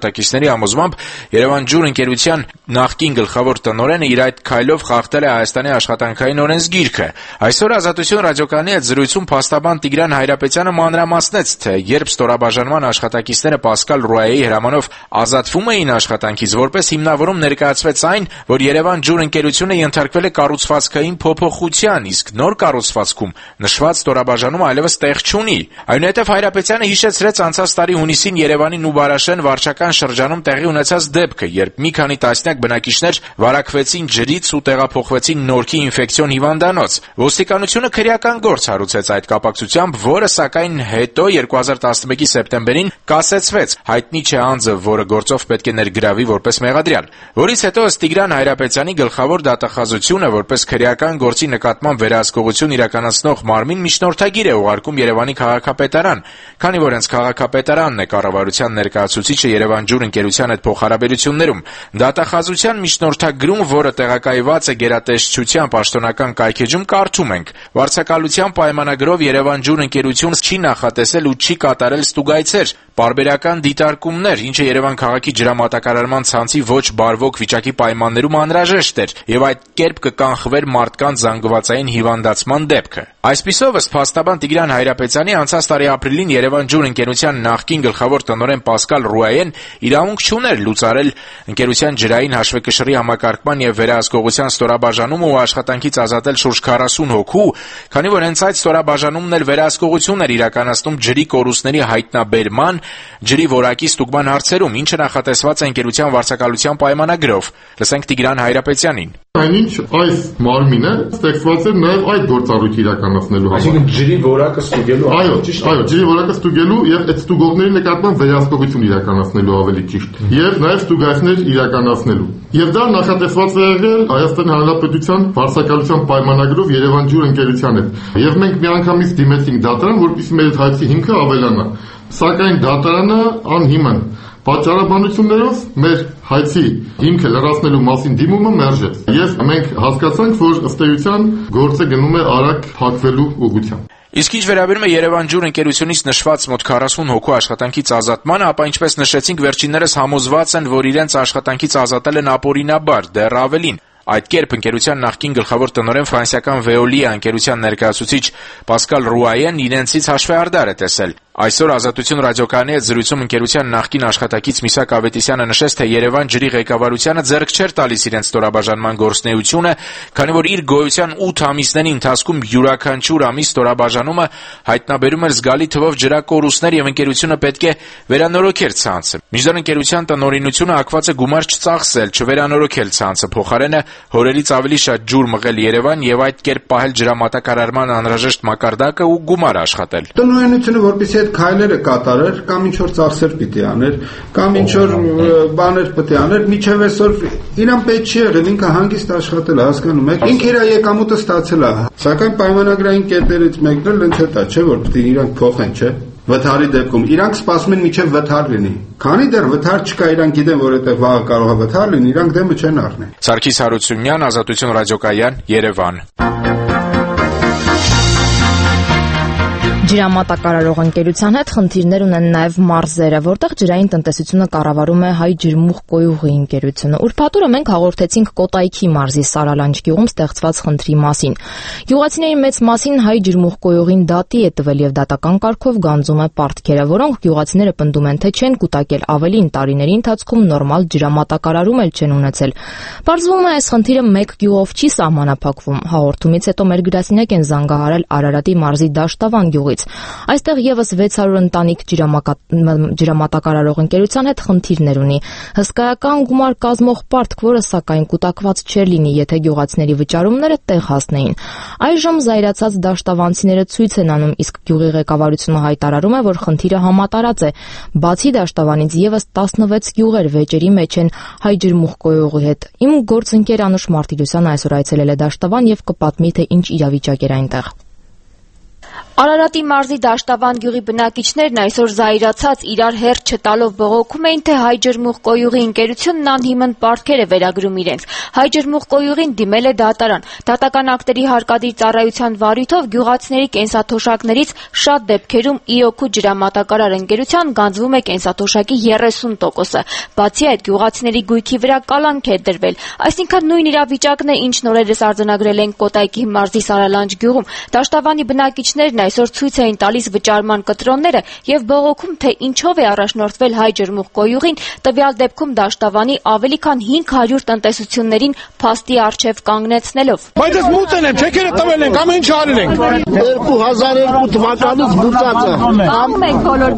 Speaker 15: փոխողների համոզմամբ Երևան ջուր ընկերության նախկին գլխավոր տնօրենը իր այդ քայլով խախտել է Հայաստանի աշխատանքային օրենսգիրքը։ Այսօր Ազատություն ռադիոկայանի հետ զրույցում փաստաբան Տիգրան Հայրապետյանը մանրամասնեց, թե երբ ստորաբաժանման աշխատակիցները Պասկալ Ռուայեի հրամանով ազատվում էին աշխատանքից, որպես հիմնավորում ներկայացվեց այն, որ Երևան ջուր ընկերությունը ենթարկվել է կառուցվածքային փոփոխության, իսկ նոր կառուցվածքում նշված ստորաբաժանումը այլևս տեղ չունի։ Այնուհետև Հայրապետյանը հիշեցրեց անցած տարի հունիսին Երևանի Նուբարաշեն վարչական շրջանում տեղի ունեցած դեպքը, երբ մի քանի տասնյակ բնակիչներ վարակվեցին ջրից ու տեղափոխվեցին Նորքի ինֆեկցիոն հիվանդանոց։ Ոստիկանությունը քրեական գործ հարուցեց այդ կապակցությամբ, որը սակայն հետո 2011-ի սեպտեմբերին կասեցվեց։ Հայտնի չէ անձը, որը գործով պետք է ներգրավի որպես մեղադրյալ։ Որից հետո ըստ Տիգրան Հայրապետյանի գլխավոր դատախազությունը որպես քրեական գործի նկատմամբ վերահսկողություն իրականացնող մարմին միջնորդագիր է ուղարկում Երևանի քաղաքապետարան, քանի որ հենց քաղաքապետարանն է կառավարության ներկայացուցիչը Երևան ջուր ընկերության հետ փոխհարաբերություններում։ Դատախազության միջնորդագրում, որը տեղակայված է գերատեսչության պաշտոնական կայքեջում, կարդում ենք. Վարձակալության պայմանագրով Երևան ջուր ընկերությունը չի նախատեսել ու չի կատարել ստուգայցեր, պարբերական դիտարկումներ, ինչը Երևան քաղաքի ջրամատակարարման ցանցի ոչ բարվոք վիճակի պայմաններում անհրաժեշտ էր, եւ այդ կերպ կկանխվեր մարդկանց զանգվածային հիվանդացման դեպքը։ Այսպիսով, ըստ փաստաբան Տիգրան Հայրապետյանի, անցած տարի ապրիլին Երևան ջուր ընկերության նախկին գլխավոր տնօրեն Պասկալ Ռուայեն իրավունք չուներ լուծարել ընկերության ջրային հաշվեկշռի համակարգման եւ վերահսկողության ստորաբաժանումը ու աշխատանքից ազատել շուրջ 40 հոգու, քանի որ հենց այդ ստորաբաժանումն էլ վերահսկողություն էր իրականացնում ջրի կորուստների հայտնաբերման, ջրի որակի ստուգման հարցերում, ինչը նախատեսված է ընկերության վարձակալության պայմանագրով։ Լսենք Տիգրան Հայրապետյանին։
Speaker 16: Այնինչ այս մարմինը ստեղծված էր նաև այդ գործառույթը իրականացնելու համար։ Այսինքն ջրի որակը ստուգելու։ Այո, ջրի որակը ստուգելու եւ այդ ստուգողների նկատմամբ վերահսկողություն իրականացնելու ավելի ճիշտ։ Եվ նաև ստուգայցներ իրականացնելու։ Եվ դա նախատեսված է եղել Հայաստանի Հանրապետության վարձակալության պայմանագրով Երևան ջուր ընկերության հետ։ Եվ մենք միանգամից դիմեցինք դատարան, որպեսզի մեր հայցի հիմքը ավելանա։ Սակայն դատարանը անհիմն պատճառաբանություններով մեր հայցի հիմքը լրացնելու մասին դիմումը մերժեց։ Եվ մենք հասկացանք, որ ըստ էության գործը գնում է արագ փակվելու ուղղությամբ։
Speaker 15: Իսկ ինչ վերաբերում է Երևան ջուր ընկերությունից նշված մոտ 40 հոգու աշխատանքից ազատմանը, ապա ինչպես նշեցինք, վերջիններս համոզված են, որ իրենց աշխատանքից ազատել են ապօրինաբար, դեռ ավելին։ Այդ կերպ ընկերության նախկին գլխավոր տնօրեն ֆրանսիական Veolia ընկերության ներկայացուցիչ Պասկալ Ռուայեն իրենցից հաշվեհարդար է տեսել։ Այսօր Ազատություն ռադիոկայանի հետ զրույցում ընկերության նախկին աշխատակից Միսակ Ավետիսյանը նշեց, թե Երևան ջրի ղեկավարությանը ձեռք չէր տալիս իրենց ստորաբաժանման գործունեությունը, քանի որ իր գոյության 8 ամիսների ընթացքում յուրաքանչյուր ամիս ստորաբաժանումը հայտնաբերում էր զգալի թվով ջրակորուստներ եւ ընկերությունը պետք է վերանորոգեր ցանցը։ Մինչդեռ ընկերության տնօրինությունը հակված է գումար չծախսել, չվերանորոգել ցանցը, փոխարենը հորերից ավելի շատ ջուր մղել Երևան եւ այդ կերպ պահել ջրամատակարարման անհրաժեշտ մակարդակը ու գումար աշխատել։
Speaker 17: Տնօրինությունը որպեսզի այդ քայլերը կատարեր, կամ ինչ որ ծախսեր պիտի աներ, կամ ինչ որ բաներ պիտի աներ, միջև այսօր իրան պետք չի եղել, ինքը հանգիստ աշխատել է, հասկանում եք, ինքը իր եկամուտը ստացել է, սակայն պայմանագրային կետերից մեկն էլ հենց դա չէ, որ պիտի իրանք փոխեն, չէ։ Վթարի դեպքում իրանք սպասում են մինչև վթար լինի։ Քանի դեռ վթար չկա, իրանք գիտեն, որ այդտեղ վաղը կարող է վթար լինի, իրանք դեմը չեն առնի։
Speaker 15: Սարգիս Հարությունյան, Ազատություն ռադիոկայան, Երևան։
Speaker 1: Ջրամատակարարող ընկերության հետ խնդիրներ ունեն նաև մարզերը, որտեղ ջրային տնտեսությունը կառավարում է Հայ ջրմուղ կոյուղի ընկերությունը։ Ուրբաթ օրը մենք հաղորդեցինք Կոտայքի մարզի Սարալանջ գյուղում ստեղծված խնդրի մասին։ Գյուղացիների մեծ մասին Հայ ջրմուղ կոյուղին դատի է տվել եւ դատական կարգով գանձում է պարտքերը, որոնք գյուղացիները պնդում են, թե չեն կուտակել ավելին տարիների ընթացքում նորմալ ջրամատակարարում էլ չեն ունեցել։ Պարզվում է, այս խնդիրը մեկ գյուղով չի սահմանափակվում։ Հաղորդումից հետո մեր գրասենյակ են զանգահարել Արարատի մարզի Դաշտավան գյուղից։ Այստեղ եւս 600 ընտանիք ջրամատակարարող ընկերության հետ խնդիրներ ունի։ Հսկայական գումար կազմող պարտք, որը սակայն կուտակված չէր լինի, եթե գյուղացիների վճարումները տեղ հասնեին։ Այժմ զայրացած դաշտավանցիները ցույց են անում, իսկ գյուղի ղեկավարությունը հայտարարում է, որ խնդիրը համատարած է։ Բացի Դաշտավանից եւս 16 գյուղեր վեճերի մեջ են Հայ ջրմուղ կոյուղի հետ։ Իմ գործընկեր Անուշ Մարտիրոսյանը այսօր այցելել է Դաշտավան եւ կպատմի, թե ինչ իրավիճակ էր այնտեղ։
Speaker 18: Արարատի մարզի Դաշտավան գյուղի բնակիչներն այսօր զայրացած իրար հերթ չտալով բողոքում էին, թե Հայ ջրմուղկոյուղի ընկերությունն անհիմն պարտքեր է վերագրում իրենց։ Հայ ջրմուղկոյուղին դիմել է դատարան։ Դատական ակտերի հարկադիր ծառայության վարույթով գյուղացիների կենսաթոշակներից շատ դեպքերում ԻՕՔ ջրամատակարար ընկերության գանձվում է կենսաթոշակի 30%-ը։ Բացի այդ, գյուղացիների գույքի վրա կալանք է դրվել։ Այսինքն նույն իրավիճակն է, ինչ նորերս արձանագրել են Կոտայքի մարզի Սարալանջ գյուղում։ Դաշտավանի բնակիչներն այսօր ցույց էին տալիս վճարման կտրոնները եւ բողոքում, թե ինչով է առաջնորդվել Հայ ջրմուղկոյուղին, տվյալ դեպքում Դաշտավանի ավելի քան 500 տնտեսություններին փաստի առջև կանգնեցնելով։
Speaker 19: Բայց ես մուծել եմ, չեկերը տվել ենք, ամեն ինչ արել ենք։
Speaker 2: 2002 թվականից մուծած է։
Speaker 18: Ամեն բոլոր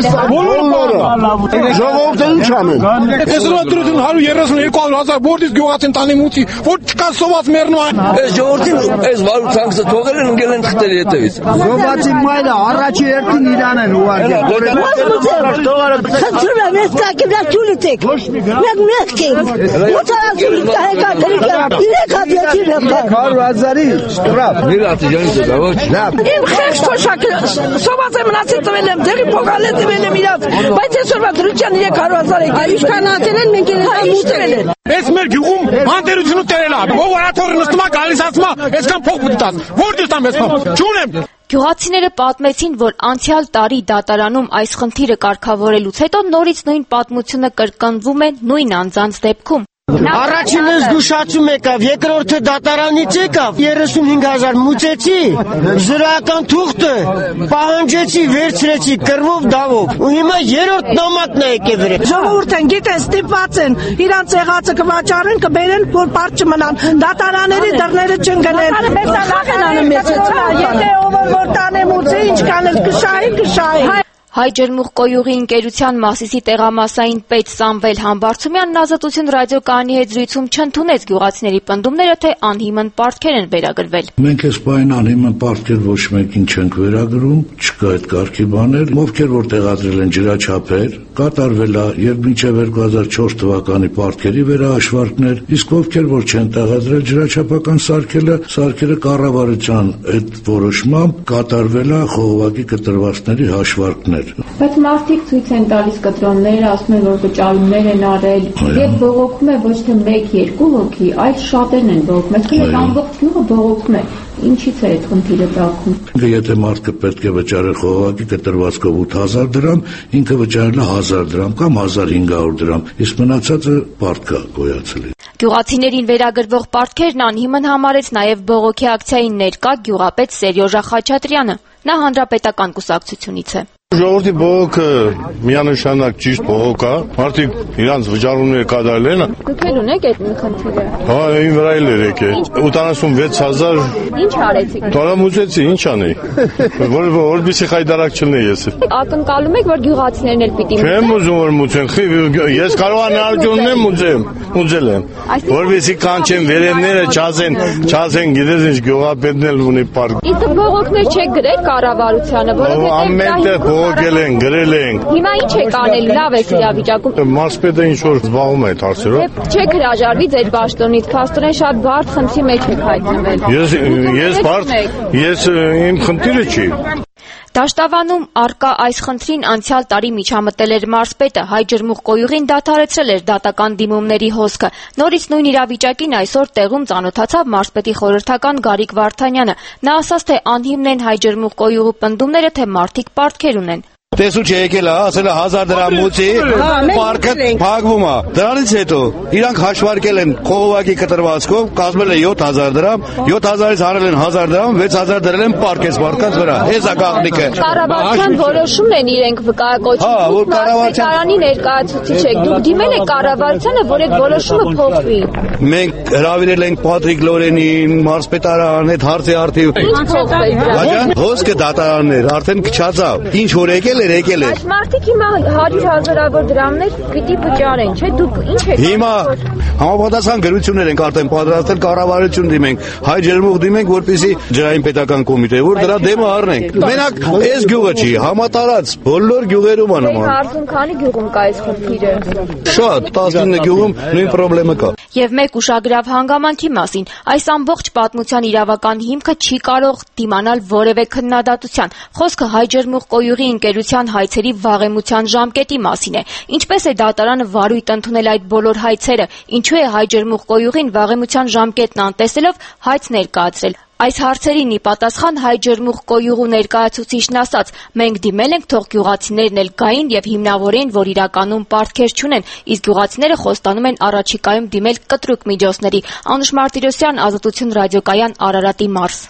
Speaker 2: բոլորը։ Ժողովուրդը ինչ անեն։
Speaker 19: Ես ռոտրություն 132,000 որտից գյուղացին տանի մուծի, որ չկա սոված մեռնում այն։
Speaker 20: Այս ժողովրդին այս վարուցանքսը թողել են ընկել են թղթերի հետևից։
Speaker 10: Զոբացի մայլը առաջի երթին իրան են ուղարկել։
Speaker 21: Խնդրում եմ, ես կակի վրա ջուրիցեք։ Մենք մեղք ենք։ Մոծարացում կահեկատերի կա։
Speaker 10: 300,000-ի շտրապ։
Speaker 20: Միլատիջանից է, ոչ։
Speaker 21: Իմ խեղճ թոշակը սոված եմ մնացել տվել եմ, դեղի փողալե տվել եմ իրաց։ Բայց այսօրվա դրության 300,000 է։ Ինչքան ատել են, մենք են մուծել են։
Speaker 19: Այս մեր գյուղում անտերությունը տերել է։ Ով արաթորը նստում է գալիս ասում է, այսքան փող պետք է տաս։ Որտե՞ս տամ ես փող։ Չունեմ։
Speaker 18: Գյուղացիները պատմեցին, որ անցյալ տարի դատարանում այս խնդիրը կարգավորելուց հետո նորից նույն պատմությունը կրկնվում է նույն անձանց դեպքում։
Speaker 22: Առաջինը զգուշացում եկավ, երկրորդը դատարանից եկավ, 35,000 մուծեցի, զրոյական թուղթը պահանջեցի, վերցրեցի կռվով դավով, ու հիմա երրորդ նամակն է եկել վրա։
Speaker 21: Ժողովուրդը գիտեն, ստիպված են, իրանց եղածը կվաճառեն, կբերեն, որ պարտ չմնան, դատարանների դռները չընկնեն։ Մեծալավ են անում ես, եթե ով որ տանեմ ուծի, ինչքան էլ կշահի։
Speaker 18: Հայ ջրմուղկոյուղի ընկերության Մասիսի տեղամասային պետ Սամվել Համբարձումյանն Ազատություն ռադիոկայանի հետ զրույցում չընդունեց գյուղացիների պնդումները, թե անհիմն պարտքեր են վերագրվել։
Speaker 23: Մենք այս պահին անհիմն պարտքեր ոչ մեկին չենք վերագրում, չկա այդ կարգի բաներ, ովքեր որ տեղադրել են ջրաչափեր, կատարվել է երբ մինչև 2004 թվականի պարտքերի վերահաշվարկներ, իսկ ովքեր որ չեն տեղադրել ջրաչափական սարքերը կառավարության այդ որոշմամբ կատարվել է խողովակի կտրվածքների հաշվարկներ։
Speaker 24: Բայց մարդիկ ցույց են տալիս կտրոններ, ասում են, որ վճարումներ են արել, եւ բողոքում է ոչ թե 1-2 հոգի, այլ շատերն են բողոքում։ Այսինքն ամբողջ գյուղը բողոքում է։ Ինչից է այդ խնդիրը բախում։
Speaker 23: Եթե մարդը պետք է վճարի խողովակի կտրվածքով 8,000 դրամ, ինքը վճարել է 1,000 դրամ կամ 1,500 դրամ, իսկ մնացածը պարտքա գոյացել է։
Speaker 18: Գյուղացիներին վերագրվող պարտքերն անհիմն համարեց նաև բողոքի ակցիային ներկա գյուղապետ Սերյոժա Խաչատրյանը։ Նա հանրապետական կուսակցությունից է։
Speaker 25: Ժողովրդի բողոքը միանշանակ ճիշտ բողոք է, մարդիկ իրանց վճարումներ կատարել են։
Speaker 18: Դուք էլ ունեք այդ խնդիրը։
Speaker 25: Հա, ին վրա էլ էր եկել։ 86,000։
Speaker 18: Ինչ արեցիք։
Speaker 25: Տարամուծեցի, ինչ անեի։ Որպեսզի խայդարակ չլինի ես։
Speaker 18: Ակնկալում եք, որ գյուղացիներն էլ պիտի մուծեն։
Speaker 25: Չեմ ուզում որ մուծեն, ես կարող եմ հնարավորություն մուծել եմ։ Որպեսզի կանչեն վերևները չասեն, գիտես ինչ գյուղապետն էլ ունի պարկ։
Speaker 18: Իսկ բողոքներ չեք գրել կառավարությանը, որովհետեւ
Speaker 25: բողոքել են, գրել են։
Speaker 18: Հիմա ինչ եք անելու, լավ է իրավիճակում։
Speaker 25: Մարզպետը ինչ որ զբաղվում է այդ հարցերով։
Speaker 18: Չեք հրաժարվի ձեր պաշտոնից, փաստորեն շատ բարդ խնդրի մեջ եք հայտնվել։
Speaker 25: Ես իմ խնդիրը չի։
Speaker 18: Դաշտավանում առկա այս խնդրին անցյալ տարի միջամտել էր մարզպետը, Հայ ջրմուղկոյուղին դադարեցրել էր դատական դիմումների հոսքը։ Նորից նույն իրավիճակին այսօր տեղում ծանոթացավ մարզպետի խորհրդական Գարիկ Վարդանյանը։ Նա ասաց, թե անհիմն են Հայ ջրմուղկոյուղու պնդումները, թե մարդիկ պարտքեր ունեն։
Speaker 26: Տեսու չեկել է, ասել է 1,000 դրամ մուծի, պարկը փակվում է։ Դրանից հետո իրանք հաշվարկել են խողովակի կտրվածքով, կազմել է 7,000 դրամ, 7,000-ից հանել են 1,000 դրամ, 6,000 դրել են պարկես վարկանց վրա։ Էս է գաղտնիքը։
Speaker 18: Կառավարության որոշումն են իրենք վկայակոչում։
Speaker 26: Որ
Speaker 18: կառավարության ներկայացուցիչ եք, դուք դիմել եք կառավարությանը, որ այդ որոշումը փոխվի։
Speaker 26: Մենք հրավիրել ենք Պատրիկ Լորենին, մարզպետարան, այդ հարցի արդիվ։
Speaker 18: Ինչ փոխվել։
Speaker 26: Հոսքը դատարաններ, արդեն քչացավ։ Ինչ որ եկել էր եկել էր։
Speaker 18: Այս մարդիկ հիմա 100,000-ավոր դրամներ պիտի վճարեն, չէ՞, դուք ինչ եք։
Speaker 26: Հիմա համապատասխան գրություններ ենք արդեն պատրաստել, կառավարություն դիմենք, հայ ջերմուղ դիմենք, որպեսզի ջրային պետական կոմիտե, որ դրա դեմը առնենք։ Մենակ այս գյուղը չի, համատարած բոլոր գյուղերում է նման։
Speaker 18: Հարցում քանի գյուղում կա այս խնդիրը։
Speaker 26: Շատ 19 գյուղում նույն խնդիրը կա։
Speaker 18: Եվ մեկ ուշագրավ հանգամանքի մասին, այս ամբողջ պատմության իրավական հիմքը չի կարող դիմանալ որևէ քննադատության։ Խոսքը հայ ջերմուղկոյուղի ընկերության հայցերի վաղեմության ժամկետի մասին է։ Ինչպես է դատարանը վարույթ ընդունել այդ բոլոր հայցերը, ինչու է հայ ջերմուղկոյուղին վաղեմության ժամկետն անտեսելով հայց ներկայացրել։ Այս հարցերին ի պատասխան հայ ջերմուղկոյուղու ներկայացուցիչն ասաց. մենք դիմել ենք, թող գյուղացիներն էլ գային եւ հիմնավորեն, որ իրականում պարտքեր չունեն, իսկ գյուղացիները խոստանում են առաջիկայում դիմել կտրուկ միջոցների։ Անուշ Մարտիրոսյան, Ազատություն ռադիոկայան, Արարատի մարզ։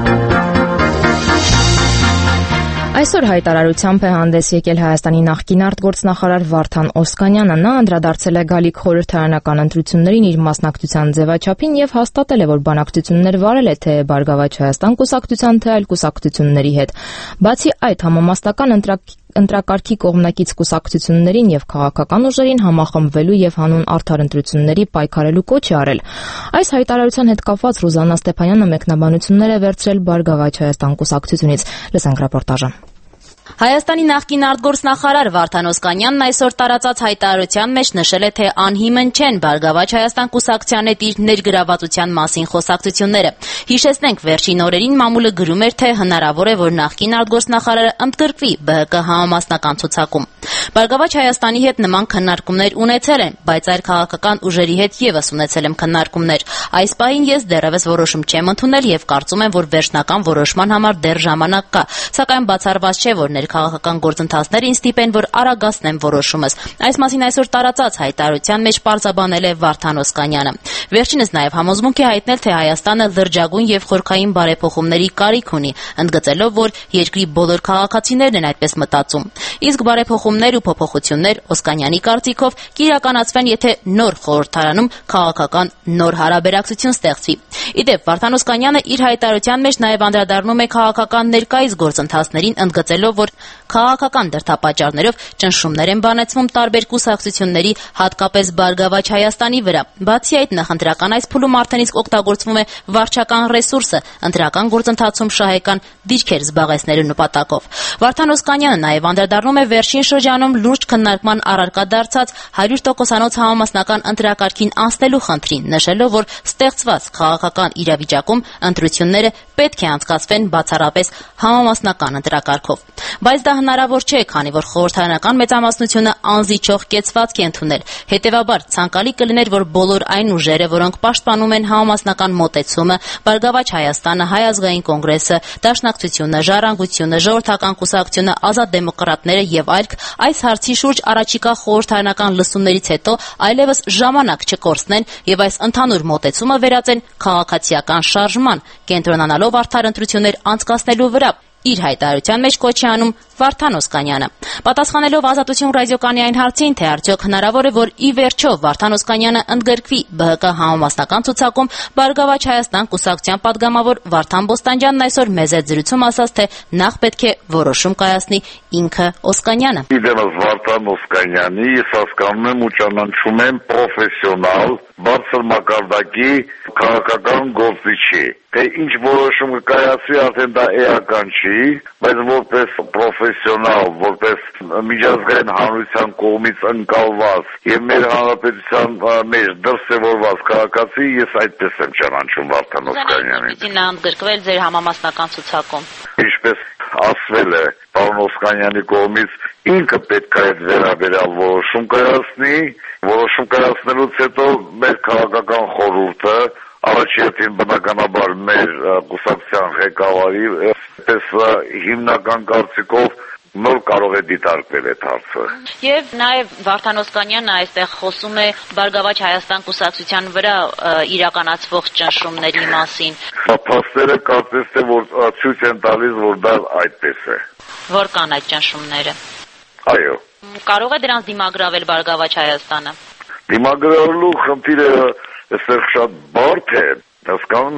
Speaker 1: Այսօր հայտարարությամբ է հանդես եկել Հայաստանի նախկին արտգործնախարար Վարդան Օսկանյանը։ Նա անդրադարձել է գալիք խորհրդարանական ընտրություններին իր մասնակցության ձևաչափին եւ հաստատել է, որ բանակցություններ վարել է թե Բարգավաճ Հայաստան կուսակցության, թե այլ կուսակցությունների հետ։ Բացի այդ, համամասնական ընտրակարգի կողմնակից կուսակցություններին եւ քաղաքական ուժերին համախմբվելու եւ հանուն արդար ընտրությունների պայքարելու կոչ է արել։ Այս հայտարարության հետ կապված Ռուզաննա Ստեփանյանը մեկնաբանություններ է վերցրել Բարգավաճ Հայաստան կուսակցությունից։ Լսենք ռեպորտաժը։
Speaker 3: Հայաստանի նախկին արտգործնախարար Վարդան Օսկանյանն այսօր տարածած հայտարարության մեջ նշել է, թե անհիմն չեն Բարգավաճ Հայաստան կուսակցության հետ իր ներգրավվածության մասին խոսակցությունները։ Հիշեցնենք, վերջին օրերին մամուլը գրում էր, թե հնարավոր է, որ նախկին արտգործնախարարը ընդգրկվի ԲՀԿ համամասնական ցուցակում։ Բարգավաճ Հայաստանի հետ նման քննարկումներ ունեցել են, բայց այլ քաղաքական ուժերի հետ եւս ունեցել եմ քննարկումներ։ Այս պահին ես դեռևս որոշում չեմ ընդունել եւ կարծում եմ, որ վերջնական որոշման համար դեռ ժամանակ կա, սակայն բացառված չէ, որ ներքաղաքական գործընթացներ ինձ ստիպեն, որ արագացնեմ որոշումս։ Այս մասին այսօր տարածած հայտարարության մեջ պարզաբանել է Վարդան Օսկանյանը։ Վերջինս նաև համոզմունք է հայտնել, թե Հայաստանը լրջագույն եւ խորքային բարեփոխումների կարիք ունի, ընդգծելով, որ երկրի բոլոր քաղաքացիներն են այդպես մտածում։ Իսկ բարեփոխումներ ու փոփոխություններ Օսկանյանի կարծիքով կիրականացվեն, եթե նոր խորհրդարանում քաղաքական նոր հարաբերակցություն ստեղծվի։ Իդեպ, Վարդան Օսկանյանը իր հայտարարության մեջ նաև անդրադառնում է քաղաքական ներկայիս գործընթացներին, ընդգծելով, որ քաղաքական դրդապատճառներով ճնշումներ են բանեցվում տարբեր կուսակցությունների, հատկապես Բարգավաճ Հայաստանի վրա։ Բացի այդ, նախընտրական այս փուլում արդեն իսկ օգտագործվում է վարչական ռեսուրսը ընտրական գործընթացում շահեկան դիրքեր զբաղեցնելու նպատակով։ Վարդան Օսկանյանը նաև անդրադառնում է վերջին շրջանում լուրջ քննարկման առարկա դարձած 100%-անոց համամասնական ընտրակարգին անցնելու խնդրին, նշելով, որ ստեղծված քաղաքական իրավիճակում ընտրությունները պետք է անցկացվեն բացառապես համամասնական ընտրակարգով։ Բայց դա հնարավոր չէ, քանի որ խորհրդարանական մեծամասնությունը անզիջող կեցվածք է ընդունել։ Հետևաբար, ցանկալի կլիներ, որ բոլոր այն ուժերը, որոնք պաշտպանում են համամասնական մոտեցումը, Բարգավաճ Հայաստանը, Հայ ազգային կոնգրեսը, Դաշնակցությունը, Ժառանգությունը, Ժողովրդական կուսակցությունը, Ազատ դեմոկրատները եւ այլք, այս հարցի շուրջ առաջիկա խորհրդարանական լսումներից հետո այլևս ժամանակ չկորցնեն եւ այս ընդհանուր մոտեցումը վերածեն քաղաքացիական շարժման, կենտրոնանալով արդար ընտրություններ անցկացնելու վրա։ Իր հայտարարության մեջ կոչ է անում Վարդան Օսկանյանը։ Պատասխանելով Ազատություն ռադիոկայանի այն հարցին, թե արդյոք հնարավոր է, որ ի վերջո Վարդան Օսկանյանը ընդգրկվի ԲՀԿ համամասնական ցուցակում, Բարգավաճ Հայաստան կուսակցության падգամավոր Վարդան Բոստանջյանն այսօր մեծ ձրությունում ասաց, թե նախ պետք է որոշում կայացնի ինքը Օսկանյանը։
Speaker 4: Իդեմս Վարդան Օսկանյանի ես հասկանում եմ ու ճանաչում եմ պրոֆեսիոնալ, բարձր մակարդակի քաղաքական գործիչի։ Թե ինչ որոշում կայացվի, արդեն դա էական չի, բայց որպես պրոֆեսիոնալ, որպես միջազգային հանրության կողմից ընկալված եւ մեր հանրապետության մեջ դրսեւորված քաղաքացի, ես այդպես եմ ճանաչում Վարդան Օսկանյանին։
Speaker 3: Պիտի նա ընդգրկվել ձեր համամասնական ցուցակում։
Speaker 4: Ինչպես ասվել է պարոն Օսկանյանի կողմից, ինքը պետք է այդ վերաբերյալ որոշում կայացնի, որոշում կայացնելուց հետո մեր քաղաքական խորհուրդը առաջին բնականաբար մեր կուսակցության ղեկավարի պես հիմնական կարծիքով նոր կարող է դիտարկվել այդ հարցը։
Speaker 3: Եվ նաև Վարդան Օսկանյանը այստեղ խոսում է Բարգավաճ Հայաստան կուսակցության վրա իրականացվող ճնշումների մասին։
Speaker 4: Փաստերը կարծես թե որ ցույց են տալիս, որ դա այդպես է։
Speaker 3: Որ կան այդ ճնշումները։
Speaker 4: Այո։
Speaker 3: Կարող է դրանց դիմագրավել Բարգավաճ Հայաստանը։
Speaker 4: Դիմագրավելու խնդիրը այստեղ շատ բարդ է, հասկանում եք,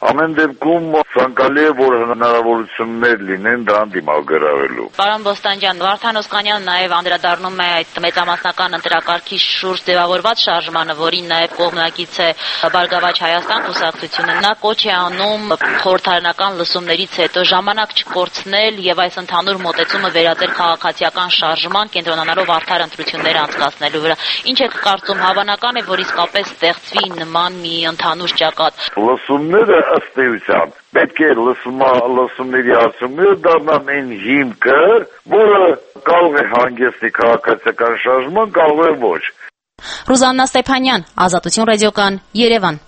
Speaker 4: Ամեն դեպքում ցանկալի է, որ հնարավորություններ լինեն դրան դիմալ գրավելու։
Speaker 3: Պարոն Բոստանջյան, Վարդան Օսկանյանը նաև անդրադառնում է այդ մեծամասնական ընտրակարգի շուրջ ձևավորված շարժմանը, որին նաև կողմնակից է Բարգավաճ Հայաստան կուսակցությունը։ Նա կոչ է անում խորհրդարանական լսումներից հետո ժամանակ չկորցնել եւ այս ընդհանուր մոտեցումը վերածել քաղաքացիական շարժման, կենտրոնանալով արդար ընտրություններ անցկացնելու վրա։ Ինչ եք կարծում, հավանական է, որ իսկապես ստեղծվի նման մի ընդհանուր ճակատ։
Speaker 4: Լսումները ըստ էության պետք է լսումների արդյունքները դառնան այն հիմքը, որը կարող է հանգեցնի քաղաքացիական շարժման, կարող է ոչ։
Speaker 3: Ռուզաննա Ստեփանյան, Ազատություն ռադիոկան, Երևան։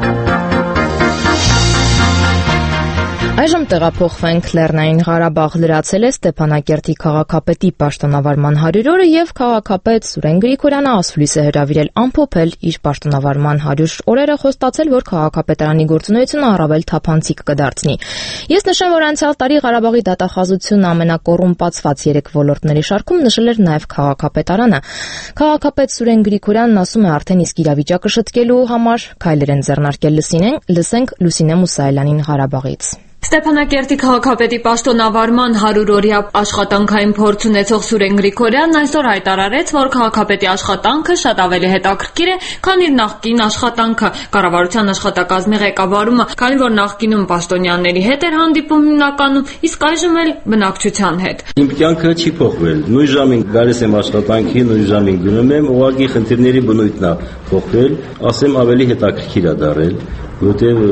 Speaker 1: Այժմ տեղափոխվենք Լեռնային Ղարաբաղ։ Լրացել է Ստեփանակերտի քաղաքապետի պաշտոնավարման 100 օրը եւ քաղաքապետ Սուրեն Գրիգորյանը ասուլիս է հրավիրել ամփոփել իր պաշտոնավարման 100 օրերը, խոստացել, որ քաղաքապետարանի գործունեությունը առավել թափանցիկ կդարձնի։ Ես նշեմ, որ անցյալ տարի Ղարաբաղի դատախազությունը ամենակոռումպացված 3 ոլորտների շարքում նշել էր նաեւ քաղաքապետարանը։ Քաղաքապետ Սուրեն Գրիգորյանն ասում է, արդեն իսկ իրավիճակը շտկելու համար քայլեր են ձեռնարկել։ Լսենք Լուսինե Մուսայելյանին Ղարաբաղից։
Speaker 14: Ստեփանակերտի քաղաքապետի պաշտոնավարման 100-օրյա աշխատանքային փորձ ունեցող Սուրեն Գրիգորյանն այսօր հայտարարեց, որ քաղաքապետի աշխատանքը շատ ավելի հետաքրքիր է, քան իր նախկին աշխատանքը։ Կառավարության աշխատակազմի ղեկավարումը, քանի որ նախկինում պաշտոնյաների հետ էր հանդիպում հիմնականում, իսկ այժմ էլ բնակչության հետ։
Speaker 5: Իմ կյանքը չի փոխվել։ Նույն ժամին գալիս եմ աշխատանքի, նույն ժամին գնում եմ, ուղղակի խնդիրների բնույթն է փոխվել, ասեմ ավելի հետաքրքիր է դառել, որտեղ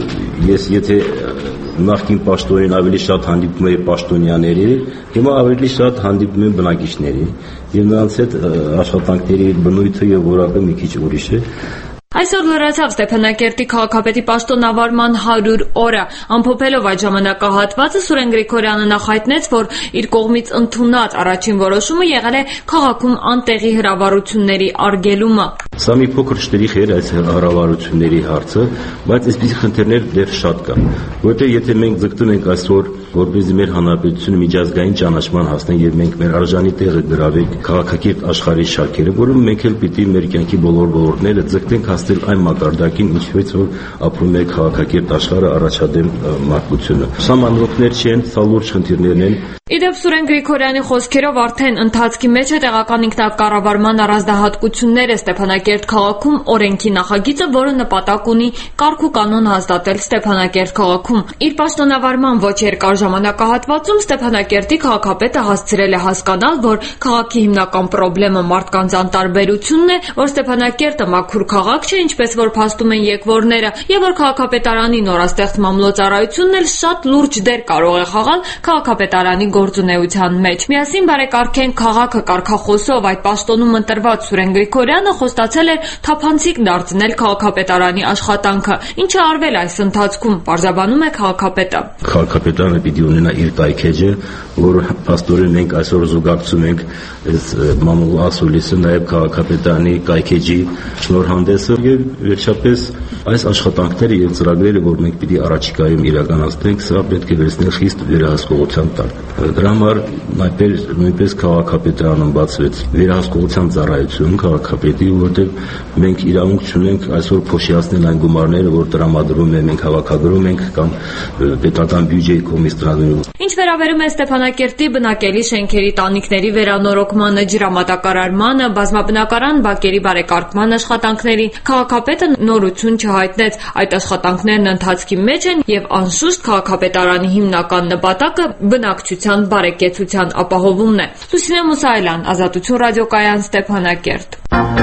Speaker 5: ես եթե նախկին պաշտոնին ավելի շատ հանդիպում էի պաշտոնյաների, հիմա ավելի շատ հանդիպում եմ բնակիչների եւ նրանց հետ աշխատանքների բնույթը եւ որակը մի քիչ ուրիշ է։
Speaker 14: Այսօր լրացավ Ստեփանակերտի քաղաքապետի պաշտոնավարման 100 օրը։ Ամփոփելով այդ ժամանակահատվածը Սուրեն Գրիգորյանը նախայտնեց, որ իր կողմից ընդունած առաջին որոշումը եղել է քաղաքում անտեղի հրավառությունների արգելումը։
Speaker 5: Սա մի փոքր շտրիխ էր այս հրավառությունների հարցը, բայց այսպիսի խնդիրներ դեռ շատ կան, որտեղ եթե մենք ձգտում ենք այսօր, որպեսզի մեր հանրապետությունը միջազգային ճանաչման հասնի եւ մենք մեր արժանի տեղը գրավենք քաղաքակիրթ աշխարհի շարքերը, որում մենք էլ պիտի մեր կյանքի բոլոր ոլորտները ձգտենք հասնել այն մակարդակին, ինչպես որ ապրում է քաղաքակիրթ աշխարհը, առաջադեմ մարդկությունը։ Սա մանրոքներ չեն, սա լուրջ խնդիրներ են։
Speaker 14: Իդեպ Սուրեն Գրիգորյանի խոսքերով արդեն ընթացքի մեջ է տեղական ինքնակառավարման առանձնահատկությունները Ստեփանակերտ քաղաքում օրենքի նախագիծը, որը նպատակ ունի կարգ ու կանոն հաստատել Ստեփանակերտ քաղաքում։ Իր պաշտոնավարման ոչ երկար ժամանակահատվածում Ստեփանակերտի քաղաքապետը հասցրել է հասկանալ, որ քաղաքի հիմնական խնդրեմը մարդկանց անտարբերությունն է, որ Ստեփանակերտը մաքուր քաղաք չէ, ինչպես որ փաստում են եկվորները, եւ որ քաղաքապետարանի նորաստեղծ մամլոյցարայությունն էլ շատ լուրջ դեր կարող է խաղալ քաղաքապետարանի գործունեության մեջ։ Միասին բարեկարգեն քաղաքը կարգախոսով այդ պաշտոնում ընտրված Սուրեն Գրիգորյանը խոստացել էր թափանցիկ դարձնել քաղաքապետարանի աշխատանքը։ Ինչը արվել այս ընթացքում, պարզաբանում է քաղաքապետը։
Speaker 5: Քաղաքապետարանը պիտի ունենա իր կայքեջը, որ փաստորեն մենք այսօր զուգակցում ենք այս մամուլ ասուլիսը, նաև քաղաքապետարանի կայքեջի շնորհանդեսը եւ վերջապես այս աշխատանքները եւ ծրագրերը, որ մենք պիտի առաջիկայում իրականացնենք, սա պետք է վերցնել խիստ վերահսկողության տակ։ Դրա համար նույնպես քաղաքապետարանում բացվեց վերահսկողության ծառայություն քաղաքապետի, որտեղ մենք իրավունք չունենք այսօր փոշիացնել այն գումարները, որ տրամադրում է, մենք հավաքագրում ենք կամ պետական բյուջեի կողմից տրամադրում։
Speaker 14: Ինչ վերաբերում է Ստեփանակերտի բնակելի շենքերի տանիքների վերանորոգմանը, ջրամատակարարմանը, բազմաբնակարան բակերի բարեկարգման աշխատանքներին, քաղաքապետը նորություն չհայտնեց։ Այդ աշխատանքներն ընթացքի մեջ են եւ անշուշտ քաղաքապետարանի հիմնական նպատակը բնակչության բարեկեցության ապահովումն է։ Լուսինե Մուսայելյան, Ազատություն ռադիոկայան, Ստեփանակերտ։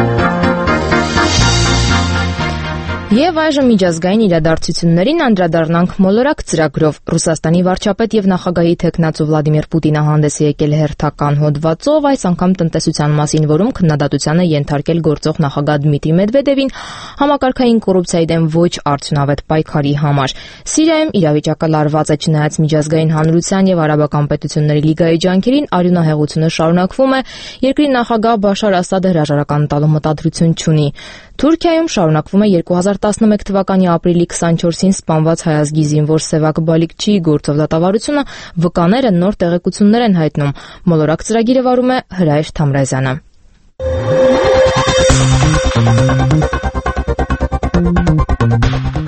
Speaker 1: Եվ այժմ միջազգային իրադարձություններին անդրադառնանք մոլորակ ծրագրով։ Ռուսաստանի վարչապետ եւ նախագահի թեկնածու Վլադիմիր Պուտինը հանդես է եկել հերթական հոդվածով, այս անգամ տնտեսության մասին, որում քննադատության է ենթարկել գործող նախագահ Դմիտրի Մեդվեդևին համակարգային կոռուպցիայի դեմ ոչ արդյունավետ պայքարի համար։ Սիրիայում իրավիճակը լարված է, չնայած միջազգային հանրության եւ արաբական պետությունների լիգայի ջանքերին, արյունահեղությունը շարունակվում է։ Երկրի նախագահ Բաշար Ասադը հրաժարական տալու մտադրություն չունի։ Թուրքիայում շարունակվում է 2011 թվականի ապրիլի 24-ին սպանված հայ ազգի զինվոր Սևակ Բալիկչիի գործով դատավարությունը վկաները նոր տեղեկություններ են հայտնում։ Մոլորակ ծրագիրը վարում է Հրայր Թամրազյանը։
Speaker 6: Հայոց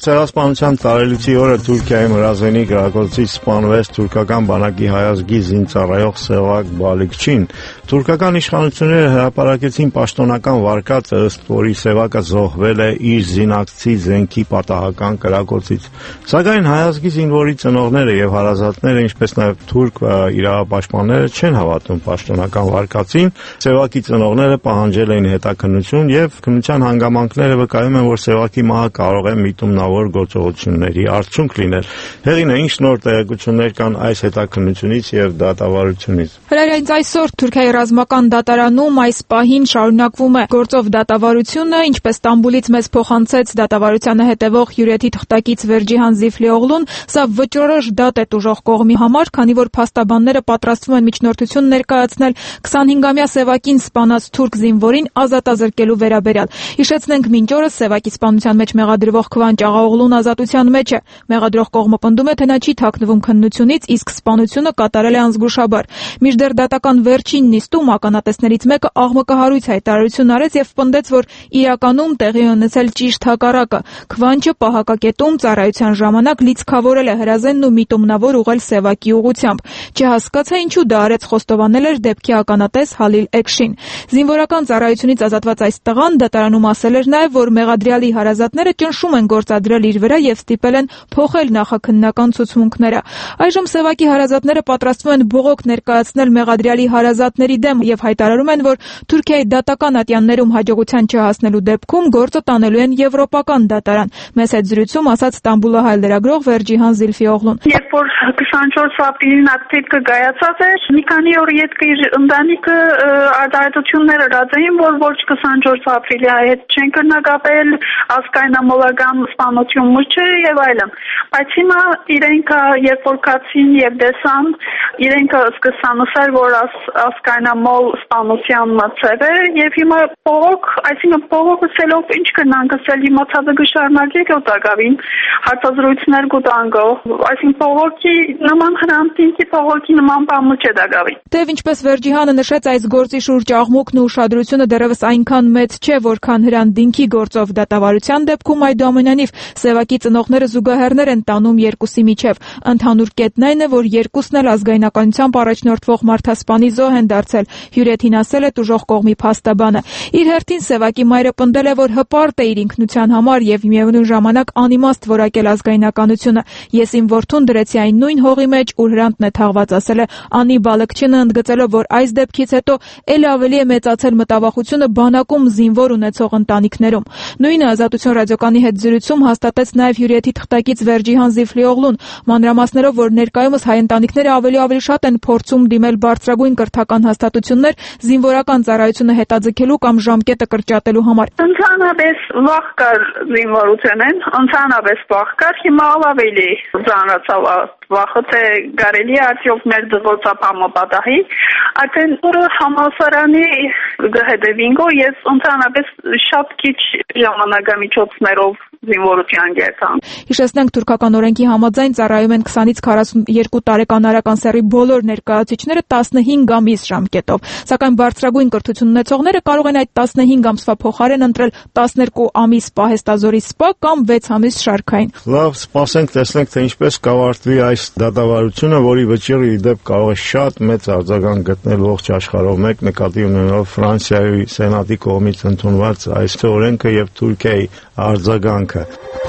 Speaker 25: Ցեղասպանության տարելիցի օրը Թուրքիայի Մրազենի գրակոծից սպանվեց թուրքական բանակի հայազգի զինծառայող Սևակ Բալիքչին։ Թուրքական իշխանությունները հրապարակեցին պաշտոնական վարկածը, ըստ որի Սևակը զոհվել է իր զինակցի զենքի պատահական կրակոցից։ Սակայն հայազգի զինվորի ծնողները եւ հարազատները, ինչպես նաեւ թուրք իրավապաշտպանները չեն հավատում պաշտոնական վարկածին։ Սևակի ծնողները պահանջել էին հետաքննություն եւ քննության հանգամանքները վկայում են, որ Սևակի մահը կարող է միտումնավոր գործողությունների արդյունք լինել։ Հեղինե, ինչ նոր տեղեկություններ կան այս հետաքննությունից եւ դատավարությունից։
Speaker 6: Հենց այսօր Թուրքիայի ռազմական դատարանում այս պահին շարունակվում է գործով դատավարությունը, ինչպես Ստամբուլից մեզ փոխանցեց դատավարությանը հետևող հյուրեթի թղթակից Վերջիհան Զիֆլիօղլուն, սա վճռորոշ դատ է ուժեղ կողմի համար, քանի որ փաստաբանները պատրաստվում են միջնորդություն ներկայացնել 25-ամյա Սևակին սպանած թուրք զինվորին ազատազրկելու վերաբերյալ։ Հիշեցնենք, մինչ օրս Սևակի սպանության մեջ մեղադրվող Քվանջ Աղաօղլուն ազատության մեջ է։ Մեղադրող կողմը պնդում է, թե նա չի թաքնվում քննությունից, իսկ սպանությունը կատարել է անզգուշաբար։ Մինչդեռ դատական վերջին նիստում ականատեսներից մեկը աղմկահարույց հայտարարություն արեց եւ պնդեց, որ իրականում տեղի ունեցել ճիշտ հակառակը։ Քվանջը պահակակետում ծառայության ժամանակ լիցքավորել է հրազենն ու միտումնավոր ուղղել Սևակի ուղղությամբ։ Չհասկացա ինչու դա արեց, խոստովանել էր դեպքի ականատես Հալիլ Էքշին։ Զինվորական ծառայությունից ազատված այս տղան դատարանում ասել էր նաեւ, որ մեղադրյալի հարազատները ճնշում են գործադրել իր վրա եւ ստիպել են փոխել նախաքննական ցուցմունքները։ Այժմ Սևակի հարազատները պատրաստվում են բողոք ներկայացնել մեղադրյալի հարազատների դեմ եւ հայտարարում են, որ Թուրքիայի դատական ատյաններում հաջողության չհասնելու դեպքում գործը տանելու են եվրոպական դատարան։ Մեզ հետ զրույցում ասաց Ստամբուլը հայ լրագրող Վերջիհան Զիլֆիօղլուն։
Speaker 21: Երբ որ 24 ապրիլին ակտիվը գայացած էր, մի քանի օր յետք իր ընտանիքը արտահայտություններ ըրած էին, որ ոչ 24 ապրիլի հետ չեն կրնակապել, ազգայնամոլական սպանություն չէ եւ այլն։ Բայց հիմա իրենք երբ որ կացին եւ դեսան, իրենք սկսան ասել, որ ազգայնամոլ սպանության մցև է եւ հիմա փողոք, այսինքն փողոքը սելով ինչ կնանք ասել, հիմա ցածը գշարնակի կոտակավին հարցազրույցներ կուտանգո, այսինքն փողոքի նման հրանտինքի փողոքի նման բան չէ դակավին։
Speaker 6: Դեվ ինչպես Վերջիհանը նշեց, այս գործի շուրջ աղմուկն ու ուշադրությունը դեռևս այնքան մեծ չէ, որքան հրանտինքի գործով դատավարության դեպքում, այդուամենայնիվ Սևակի ծնողները զուգահեռներ են տանում երկուսի միջև։ Ընդհանուր կետն այն է, որ երկուսն էլ ազգայնականությամբ առաջնորդվող մարդասպանի զոհ են դարձել, հյուրեթին ասել է տուժող կողմի փաստաբանը։ Իր հերթին Սևակի մայրը պնդել է, որ հպարտ է իր ինքնության համար եւ միևնույն ժամանակ անիմաստ որակել ազգայնականությունը։ Ես իմ որդուն դրեցի այն նույն հողի մեջ, ուր հրանտն է թաղված, ասել է Անի Բալքչյանը, ընդգծելով, որ այս դեպքից հետո ել ավելի է մեծացել մտավախությունը բանակում զինվոր ունեցող ընտանիքներում։ Նույնը Ազատություն ռադիոկայանի հետ զրույցում հաստատեց նաեւ հյուրեթի թղթակից Վերջիհան Զիֆլիօղլուն, մանրամասներով, որ ներկայումս հայ ընտանիքները ավելի շատ են փորձում դիմել բարձրագույն կրթական հաստատություններ զինվորական ծառայությունը հետաձգելու կամ ժամկետը կրճատելու համար։
Speaker 21: Ընդհանրապես վախ կար զինվորությունն, ընդհանրապես վախ կար, հիմա ավելի ծանրացավ վախը, թե կարելի է արդյոք մեր դղոցապամը պատահի, արդեն որը համալսարանի գհետևինգո ես ընդհանրապես շատ քիչ ժամանակամիջոցներով զինվորության գերտան։
Speaker 6: Հիշեցնենք, թուրքական օրենքի համաձայն ծառայում են 20-ից 42 տարեկան արական սեռի բոլոր ներկայացուցիչները 15 ամիս ժամկետով, սակայն բարձրագույն կրթություն ունեցողները կարող են այդ 15 ամսվա փոխարեն ընտրել 12 ամիս պահեստազորի սպա կամ 6 ամիս շարքային։
Speaker 25: Լավ, սպասենք, տեսնենք, թե ինչպես կավարտվի այս դատավարությունը, որի վճիռը ի դեպ կարող է շատ մեծ արձագանք գտնել ողջ աշխարհով, մեկ նկատի ունենալով Ֆրանսիայի սենատի կողմից ընդունված այս օրենքը եւ Թուրքիայի արձագանքը։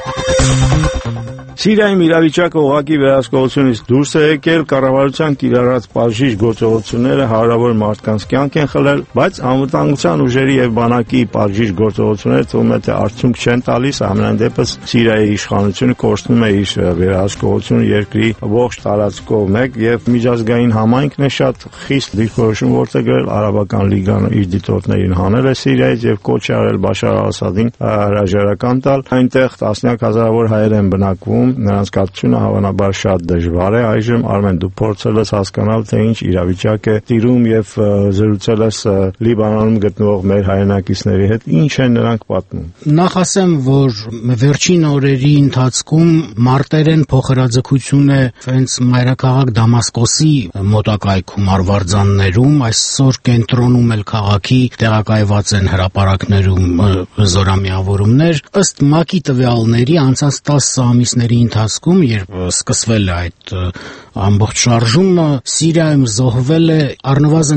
Speaker 25: Սիրիայում իրավիճակը ուղղակի վերահսկողությունից դուրս է եկել, կառավարության կիրառած բաժիշ գործողությունները հարյուրավոր մարդկանց կյանք են խլել, բայց անվտանգության ուժերի եւ բանակի բաժիշ գործողությունները թվում է թե արդյունք չեն տալիս, ամենայն դեպս Սիրիայի իշխանությունը կորցնում է իր վերահսկողությունը երկրի ողջ տարածքով մեկ եւ միջազգային համայնքն է շատ խիստ դիրքորոշում որտեղ գրել Արաբական լիգան իր դիտորդներին հանել է Սիրիայից եւ կոչ արել Բաշար Ասադին հրաժարական տալ, այնտեղ տասնյակ հազարավոր հայեր են բնակվում Երևանում նրանց կապությունը հավանաբար շատ դժվար է։ Այժմ Արմեն, դու փորձել ես հասկանալ, թե ինչ իրավիճակ է տիրում եւ զրուցել ես Լիբանանում գտնվող մեր հայրենակիցների հետ, ինչ են նրանք պատմում։
Speaker 7: Նախ ասեմ, որ վերջին օրերի ընթացքում մարտերեն փոխհրաձգություն է հենց մայրաքաղաք Դամասկոսի մոտակայքում արվարձաններում, այսօր կենտրոնում էլ քաղաքի տեղակայված են հրապարակներում զորամիավորումներ։ Ըստ ՄԱԿ-ի տվյալների անցած 10 ամիսների ընթացքում, երբ սկսվել է այդ ամբողջ շարժումը, Սիրիայում զոհվել է առնվազն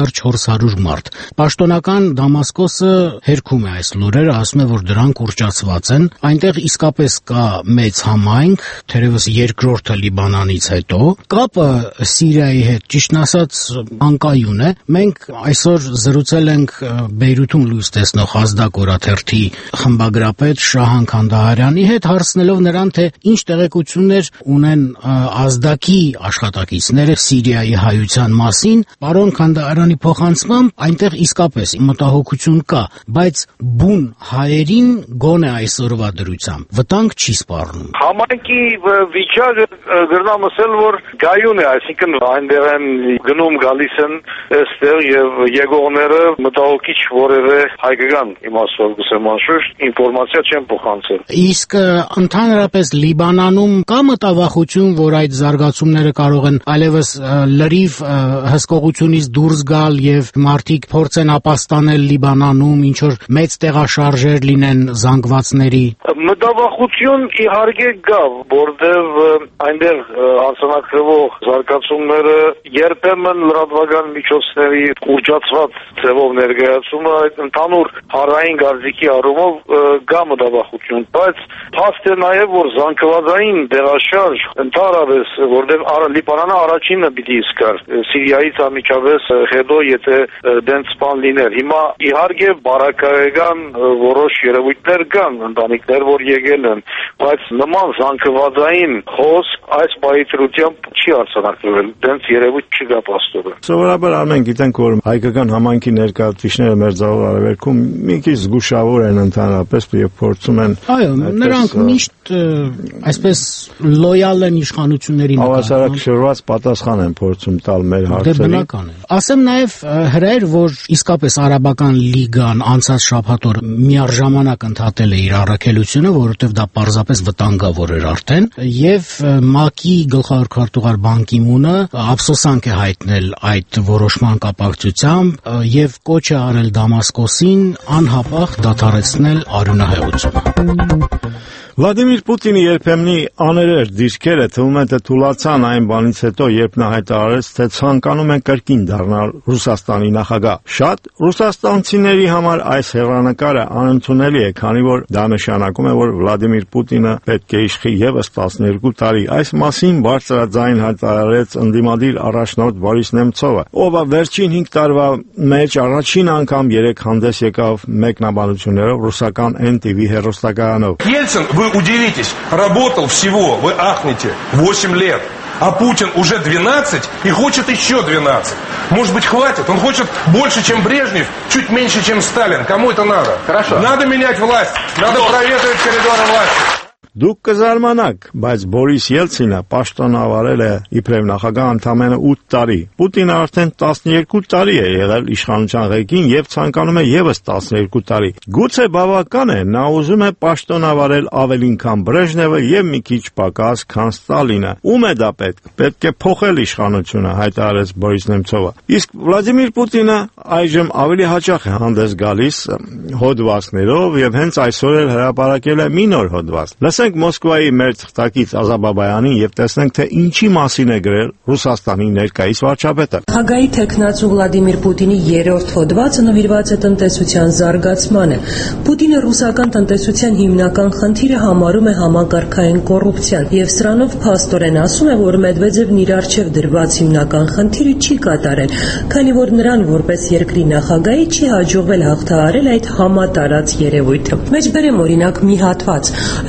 Speaker 7: 5400 մարդ։ Պաշտոնական Դամասկոսը հերքում է այս լուրերը, ասում է, որ դրանք ուռճացված են։ Այնտեղ իսկապես կա մեծ համայնք, թերևս երկրորդը Լիբանանից հետո։ Կապը Սիրիայի հետ, ճիշտն ասած, անկայուն է։ Մենք այսօր զրուցել ենք Բեյրութում լույս տեսնող Ազդակ օրաթերթի խմբագրապետ Շահան Քանդահարյանի հետ, հարցնելով նրան, թե ինչ տեղեկություններ ունեն Ազդակի աշխատակիցները Սիրիայի հայության մասին։ Պարոն Քանդահարյանի փոխանցմամբ այնտեղ իսկապես մտահոգություն կա, բայց բուն հայերին գոնե այսօրվա դրությամբ վտանգ չի սպառնում։
Speaker 4: Համայնքի վիճակը գրնամ ասել, որ գայուն է, այսինքն այնտեղ են գնում գալիս են այստեղ եւ եկողները մտահոգիչ որևէ հայկական իմաստով գուցե անշուշտ ինֆորմացիա չեն փոխանցել։
Speaker 7: Իսկ ընդհանրապես Լիբանանում կա մտավախություն, որ այդ զարգացումները կարող են այլևս լրիվ հսկողությունից դուրս գալ եւ մարդիկ փորձեն ապաստանել Լիբանանում, ինչ որ մեծ տեղաշարժեր լինեն զանգվածների։
Speaker 4: Մտավախություն իհարկե կա, որտեղ այնտեղ անցանակրվող զարգացումները երբեմն լրատվական միջոցների ուռճացված ձևով ներկայացումը այդ ընդհանուր հանրային կարծիքի առումով կա մտավախություն, բայց փաստ է նաև որ զանգվածային տեղաշարժ ընդհանրապես, որտեղ Լիբանանը առաջինը պիտի իսկար Սիրիայից անմիջապես հետո եթե դենց բան լիներ։ Հիմա իհարկե բարակայական որոշ երևույթներ կան, ընտանիքներ որ եկել են, բայց նման զանգվածային խոսք այս պայծրությամբ չի արձանագրվել, դենց երևույթ չկա պաստորը։
Speaker 25: Սովորաբար Արմեն, գիտենք որ հայկական համայնքի ներկայացուցիչները Մերձավոր Արևելքում մի քիչ զգուշավոր են ընդհանրապես եւ փորձում են։
Speaker 7: Այո, նրանք միշտ այսպես լոյալ են իշխանությունների
Speaker 25: Շրված պատասխան են փորձում տալ մեր հարցերին։
Speaker 7: Դե բնական է։ Ասեմ նաև հրեր, որ իսկապես Արաբական լիգան անցած շաբաթ օր միառժամանակ ընդհատել է իր առաքելությունը, որովհետև դա պարզապես վտանգավոր էր արդեն, եւ ՄԱԿ-ի գլխավոր քարտուղար Բան Կի-մունը ափսոսանք է հայտնել այդ որոշման կապակցությամբ եւ կոչ է արել Դամասկոսին անհապաղ դադարեցնել արյունահեղությունը։
Speaker 25: Վլադիմիր Պուտինի երբեմնի աներեր դիրքերը թվում է թե թուլացան այն բանից հետո, երբ նա հայտարարեց, թե ցանկանում են կրկին դառնալ Ռուսաստանի նախագահ։ Շատ ռուսաստանցիների համար այս հեռանկարը անընդունելի է, քանի որ դա նշանակում է, որ Վլադիմիր Պուտինը պետք է իշխի եւս 12 տարի։ Այս մասին բարձրաձայն հայտարարեց ընդդիմադիր առաջնորդ Բորիս Նեմցովը, ով վերջին 5 տարվա մեջ առաջին անգամ երեք հանդես եկավ մեկնաբանություններով ռուսական NTV հեռուստակայանով։
Speaker 8: Вы удивитесь, работал всего, вы ахнете, 8 лет, а Путин уже 12 и хочет еще 12. Может быть, хватит? Он хочет больше, чем Брежнев, чуть меньше, чем Сталин. Кому это надо? Хорошо. Надо менять власть, надо проветривать коридоры власти.
Speaker 25: Դուք կզարմանաք, բայց Բորիս Ելցինը պաշտոնավարել է իբրև նախագահ ընդամենը 8 տարի։ Պուտինը արդեն 12 տարի է եղել իշխանության ղեկին եւ ցանկանում է եւս 12 տարի։ Գուցե բավական է, նա ուզում է պաշտոնավարել ավելին քան Բրեժնևը եւ մի քիչ պակաս քան Ստալինը։ Ում է դա պետք։ Պետք է փոխել իշխանությունը, հայտարարեց Բորիս Նեմցովը։ Իսկ Վլադիմիր Պուտինը այժմ ավելի հաճախ է հանդես գալիս հոդվածներով եւ հենց այսօր էլ հրապարակել է մի նոր հոդված։ Լսենք Մոսկվայի մեր թղթակից Ազաբաբայանին եւ տեսնենք, թե ինչի մասին է գրել Ռուսաստանի ներկայիս վարչապետը։
Speaker 9: Նախագահի թեկնածու Վլադիմիր Պուտինի երրորդ հոդվածը նվիրված է տնտեսության զարգացմանը։ Պուտինը ռուսական տնտեսության հիմնական խնդիրը համարում է համակարգային կոռուպցիան եւ սրանով փաստորեն ասում է, որ Մեդվեդևն իր առջեւ դրված հիմնական խնդիրը չի կատարել, քանի որ նրան որպես երկրի նախագահի չի հաջողվել հաղթահարել այդ համատարած երևույթը։ Մեջբերեմ օրինակ մի հատված։ Վերջին տարի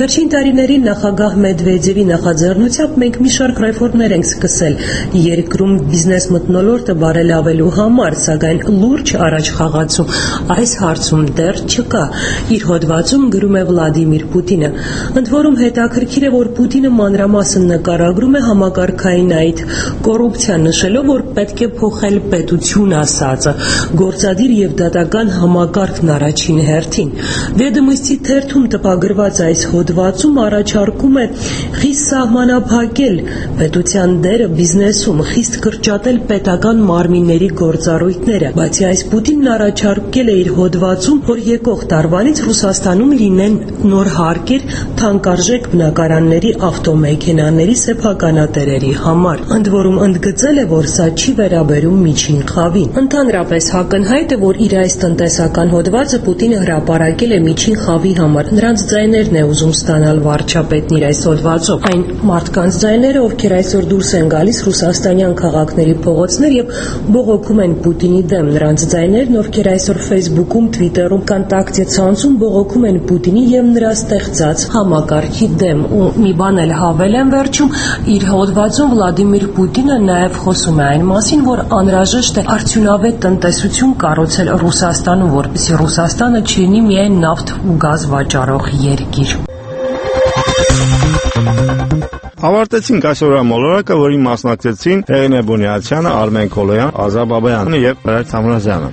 Speaker 9: տարիներին նախագահ Մեդվեդևի նախաձեռնությամբ մենք մի շարք ռեֆորմներ ենք սկսել երկրում բիզնես մթնոլորտը բարելավելու համար, սակայն լուրջ առաջխաղացում այս հարցում դեռ չկա, իր հոդվածում գրում է Վլադիմիր Պուտինը։ Ընդ որում հետաքրքիր է, որ Պուտինը մանրամասն նկարագրում է համակարգային այդ կոռուպցիան, նշելով, որ պետք է փոխել պետություն ասածը, գործադիր եւ դատական համակարգն առաջին հերթին։ Վեդոմստի թերթում տպագրված այս հոդվածում առաջարկում է խիստ սահմանափակել պետության դերը բիզնեսում, խիստ կրճատել պետական մարմինների գործառույթները, բացի այս Պուտինն առաջարկել է իր հոդվածում, որ եկող տարվանից Ռուսաստանում լինեն նոր հարկեր թանկարժեք բնակարանների ավտոմեքենաների սեփականատերերի համար, ընդ որում ընդգծել է, որ սա չի վերաբերում միջին խավին։ Ընդհանրապես ակնհայտ է, որ իր այս տնտեսական հոդվածը Պուտինը հրապարակել է միջին խավի համար։ Նրանց ձայներն է ուզում ստանալ վարչապետն իր այս հոդվածով, այն մարդկանց ձայները, ովքեր այսօր դուրս են գալիս ռուսաստանյան քաղաքների փողոցներ եւ բողոքում են Պուտինի դեմ, նրանց ձայներն, ովքեր այսօր Facebook-ում, Twitter-ում, Կոնտակտե ցանցում բողոքում են Պուտինի եւ նրա ստեղծած համակարգի դեմ։ Ու մի բան էլ հավելեմ վերջում, իր հոդվածում Վլադիմիր Պուտինը նաեւ խոսում է այն մասին, որ անհրաժեշտ է արդյունավետ տնտեսություն կառուցել Ռուսաստանում, որպեսզի Ռուսաստանը չլինի միայն նավթ ու գազ վաճառող երկիր։
Speaker 25: Ավարտեցինք այսօրվա մոլորակը, որին մասնակցեցին Էրենե Բունյացյանը, Արմեն Քոլոյան, Ազատ Բաբայանը եւ Հրաչ Թամրազյանը։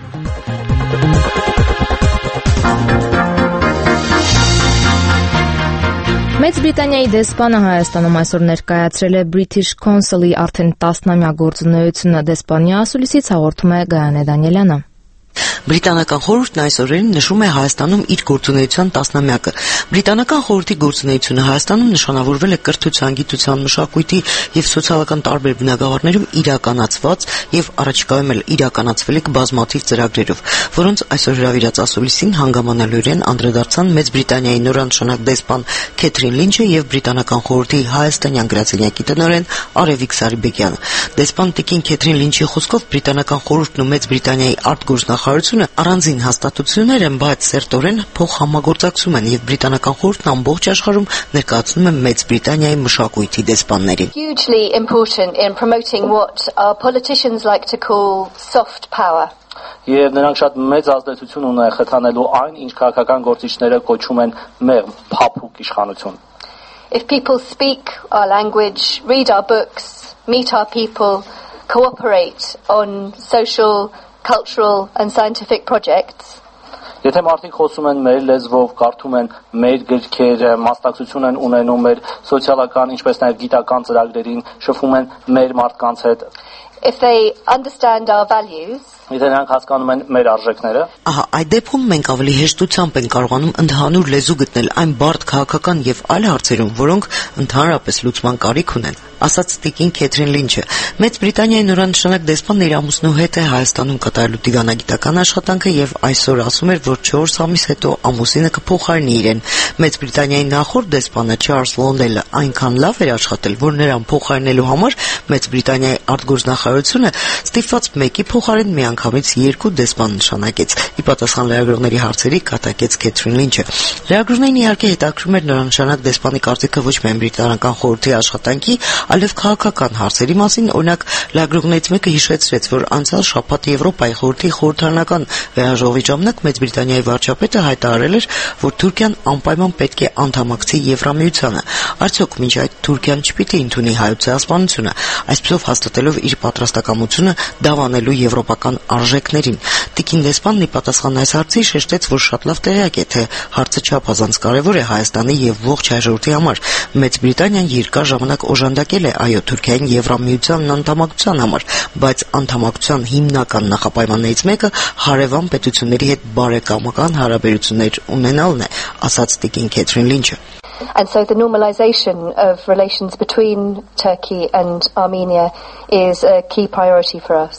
Speaker 1: Մեծ Բրիտանիայի դեսպանը Հայաստանում այսօր ներկայացրել է British Consul-ի արդեն 10-ամյա գործունեությունը։ Դեսպանի ասուլիսից հաղորդում է Գայանե Դանիելյանը։
Speaker 11: Բրիտանական խորհուրդն այս օրերին նշում է Հայաստանում իր գործունեության 10-ամյակը։ Բրիտանական խորհրդի գործունեությունը Հայաստանում նշանավորվել է կրթության, գիտության, մշակույթի եւ սոցիալական տարբեր բնագավառներում իրականացված եւ առաջիկայում էլ իրականացվելիք բազմաթիվ ծրագրերով, որոնց այսօր հրավիրած ասուլիսին հանգամանալիորեն անդրադարձան Մեծ Բրիտանիայի նորանշանակ դեսպան Քեթրին Լինչը եւ Բրիտանական խորհրդի հայաստանյան գրասենյակի տնօրեն Արևիկ Սարիբեկյանը։ Դեսպան Տիկին Քեթրին Լինչի խոսքով Բրիտանական խորհուրդն ու Մեծ Բրիտանիայի արտգործնախարարությունը առանձին հաստատություններ են, բայց սերտորեն փոխհամագործակցում են եւ Բրիտանական խորհուրդն ամբողջ աշխարհում ներկայացնում է Մեծ Բրիտանիայի մշակույթի դեսպաններին։
Speaker 12: Hugely important in promoting what our politicians like to call soft power.
Speaker 13: Եվ նրանք շատ մեծ ազդեցություն ունեն խթանելու այն, ինչ քաղաքական գործիչները կոչում են մեղմ, փափուկ իշխանություն։
Speaker 12: If people speak our language, read our books, meet our people, cooperate on social, cultural and scientific projects.
Speaker 13: Եթե մարդիկ խոսում են մեր լեզվով, կարդում են մեր գրքերը, մասնակցություն են ունենում մեր սոցիալական, ինչպես նաև գիտական ծրագրերին, շփվում են մեր մարդկանց հետ.
Speaker 12: If they understand our values,
Speaker 13: եթե նրանք հասկանում են մեր արժեքները,
Speaker 11: ահա այդ դեպքում մենք ավելի հեշտությամբ ենք կարողանում ընդհանուր լեզու գտնել այն բարդ քաղաքական եւ այլ հարցերում, որոնք ընդհանրապես լուծման կարիք ունեն, ասաց Տիկին Քեթրին Լինչը։ Մեծ Բրիտանիայի նորանշանակ դեսպանն իր ամուսնու հետ է Հայաստանում կատարելու դիվանագիտական աշխատանքը եւ այսօր ասում էր, որ 4 ամիս հետո ամուսինը կփոխարինի իրեն։ Մեծ Բրիտանիայի նախորդ դեսպանը Չարլզ Լոնդելը այնքան լավ էր աշխատել, որ նրան փոխարինելու համար Մեծ Բրիտանիայի արտգործնախարարությունը ստիպված մեկի փոխարեն միանգամից 2 դեսպան նշանակեց։ Ի պատասխան լրագրողների հարցերի կատակեց Քեթրին Լինչը։ Լրագրողներին իհարկե հետաքրում էր նորանշանակ դեսպանի կարծիքը ոչ միայն Բրիտանական խորհրդի աշխատանքի, այլև քաղաքական հարցերի մասին։ Օրինակ, լրագրողներից մեկը հիշեցրեց, որ անցյալ շաբաթ Եվրոպայի խորհրդի խորհրդարանական վերաժողովի ժամանակ Մեծ Բրիտանիայի վարչապետը հայտարարել էր, որ Թուրքիան անպայման պետք է անդամակցի Եվրամիությանը։ Արդյոք մինչ այդ Թուրքիան չպիտի ընդունի հայոց ցեղասպանությունը, այսպիսով հաստատելով իր պատրաստակամությունը դավանելու եվրոպական արժեքներին։ Տիկին դեսպանն ի պատասխան այս հարցի շեշտեց, որ շատ լավ տեղյակ է, թե հարցը չափազանց կարևոր է Հայաստանի եւ ողջ հայ-ժողովրդի համար։ Մեծ Բրիտանիան երկար ժամանակ օժանդակել է այո Թուրքիային Եվրամիության անդամակցության համար, բայց անդամակցության հիմնական նախապայմաններից մեկը հարևան պետությունների հետ բարեկամական հարաբերություններ ունենալն է, ասաց Տիկին Քեթրին Լինչը։
Speaker 12: And so the normalization of relations between Turkey and Armenia is a key priority for us.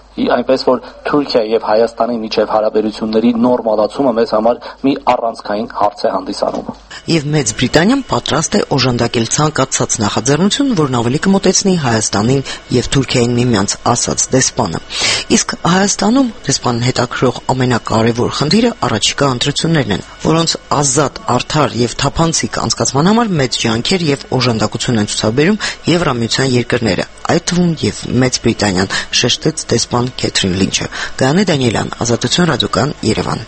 Speaker 13: այնպես որ Թուրքիայի եւ Հայաստանի միջև հարաբերությունների նորմալացումը մեզ համար մի առանցքային հարց է հանդիսանում։
Speaker 11: Եվ Մեծ Բրիտանիան պատրաստ է օժանդակել ցանկացած նախաձեռնություն, որն ավելի կմոտեցնի Հայաստանին եւ Թուրքիային միմյանց, ասաց դեսպանը։ Իսկ Հայաստանում դեսպանին հետաքրող ամենակարևոր խնդիրը առաջիկա ընտրություններն են, որոնց ազատ, արդար եւ թափանցիկ անցկացման համար մեծ ջանքեր եւ օժանդակություն են ցուցաբերում Եվրամիության երկրները, այդ թվում եւ Մեծ Բրիտանիան, շեշտեց դեսպան Քեթրին Լինչը։ Գայանե Դանիելյան, Ազատություն ռադիոկան, Երևան։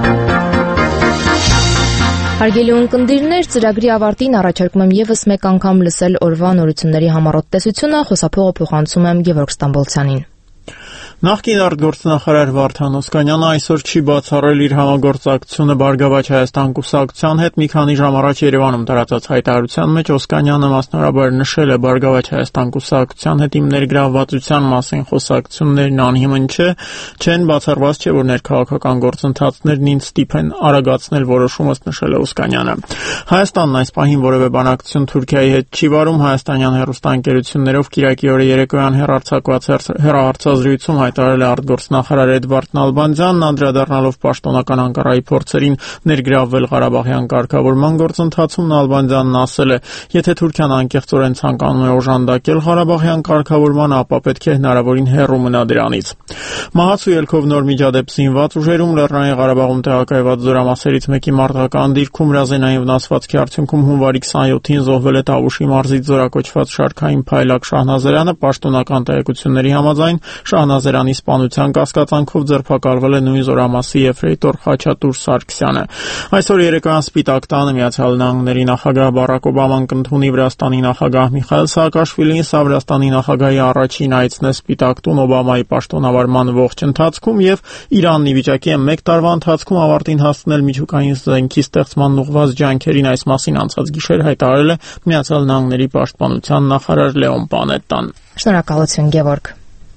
Speaker 1: Հարգելի ունկնդիրներ, ծրագրի ավարտին առաջարկում եմ եւս մեկ անգամ լսել օրվա նորությունների համառոտ տեսությունը, խոսափողը փոխանցում եմ Գևորգ Ստամբոլցյանին։
Speaker 2: Նախկին արտգործնախարար Վարդան Օսկանյանը այսօր չի բացառել իր համագործակցությունը Բարգավաճ Հայաստան կուսակցության հետ։ Մի քանի ժամ առաջ Երևանում տարածած հայտարարության մեջ Օսկանյանը մասնավորաբար նշել է Բարգավաճ Հայաստան կուսակցության հետ իմ ներգրավվածության մասին խոսակցություններն անհիմն չեն, բացառված չէ, որ ներքաղաքական գործընթացներն ինձ ստիպեն արագացնել որոշումս, նշել է Օսկանյանը։ Հայաստանն այս պահին որևէ բանակցություն Թուրքիայի հետ չի վարում։ Հայաստանյան հեռուստաընկերություններով Կիրակի օրը երեկոյան հեռարձակված հեռահարցազրույցում հայտարարել է արտգործնախարար Էդվարդ Նալբանդյանն, անդրադառնալով պաշտոնական Անկարայի փորձերին ներգրավվել Ղարաբաղյան կարգավորման գործընթացում, Նալբանդյանն ասել է. «Եթե Թուրքիան անկեղծորեն ցանկանում է օժանդակել Ղարաբաղյան կարգավորմանը, ապա պետք է հնարավորին հեռու մնա դրանից»։ Մահացու ելքով նոր միջադեպ զինված ուժերում Լեռնային Ղարաբաղում տեղակայված զորամասերից մեկի մարտական դիրքում հրազենային վնասվածքի արդյունքում հունվարի 27-ին զոհվել է Տավուշի մարզից զորակոչված շարքային փայլակ Շահնազարյանը։ Պաշտոնական տեղեկությունների համաձայն Շահնազարյանի սպանության կասկածանքով ձերբակալվել է նույն զորամասի եֆրեյտոր Խաչատուր Սարգսյանը։ Այսօր երեկոյան Սպիտակ տանը Միացյալ Նահանգների նախագահ Բարակ Օբաման կընդունի Վրաստանի նախագահ Միխայել Սաակաշվիլին։ Սա Վրաստանի նախագահի առաջին այցն է Սպիտակ տուն Օբամայի պաշտոնավարման ողջ ընթացքում եւ Իրանն ի վիճակի է 1 տարվա ընթացքում ավարտին հասցնել միջուկային զենքի ստեղծման ուղղված ջանքերին։ Այս մասին անցած գիշեր հայտարարել է Միացյալ Նահանգների պաշտպանության նախարար Լեոն Պանետտան։
Speaker 1: Շնորհակալություն, Գևորգ։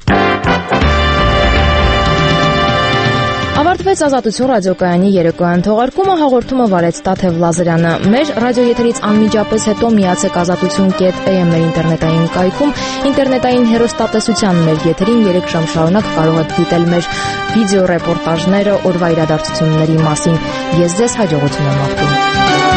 Speaker 1: Ավարտվեց Ազատություն ռադիոկայանի երեկոյան թողարկումը, հաղորդումը վարեց Տաթև Լազարյանը։ Մեր ռադիոեթերից անմիջապես հետո միացեք azatutun.am մեր ինտերնետային կայքում, ինտերնետային հեռուստատեսության մեր եթերին 3 ժամ շարունակ կարող եք դիտել մեր վիդեո ռեպորտաժները օրվա իրադարձությունների մասին։ Ես ձեզ հաջողություն եմ աղթում։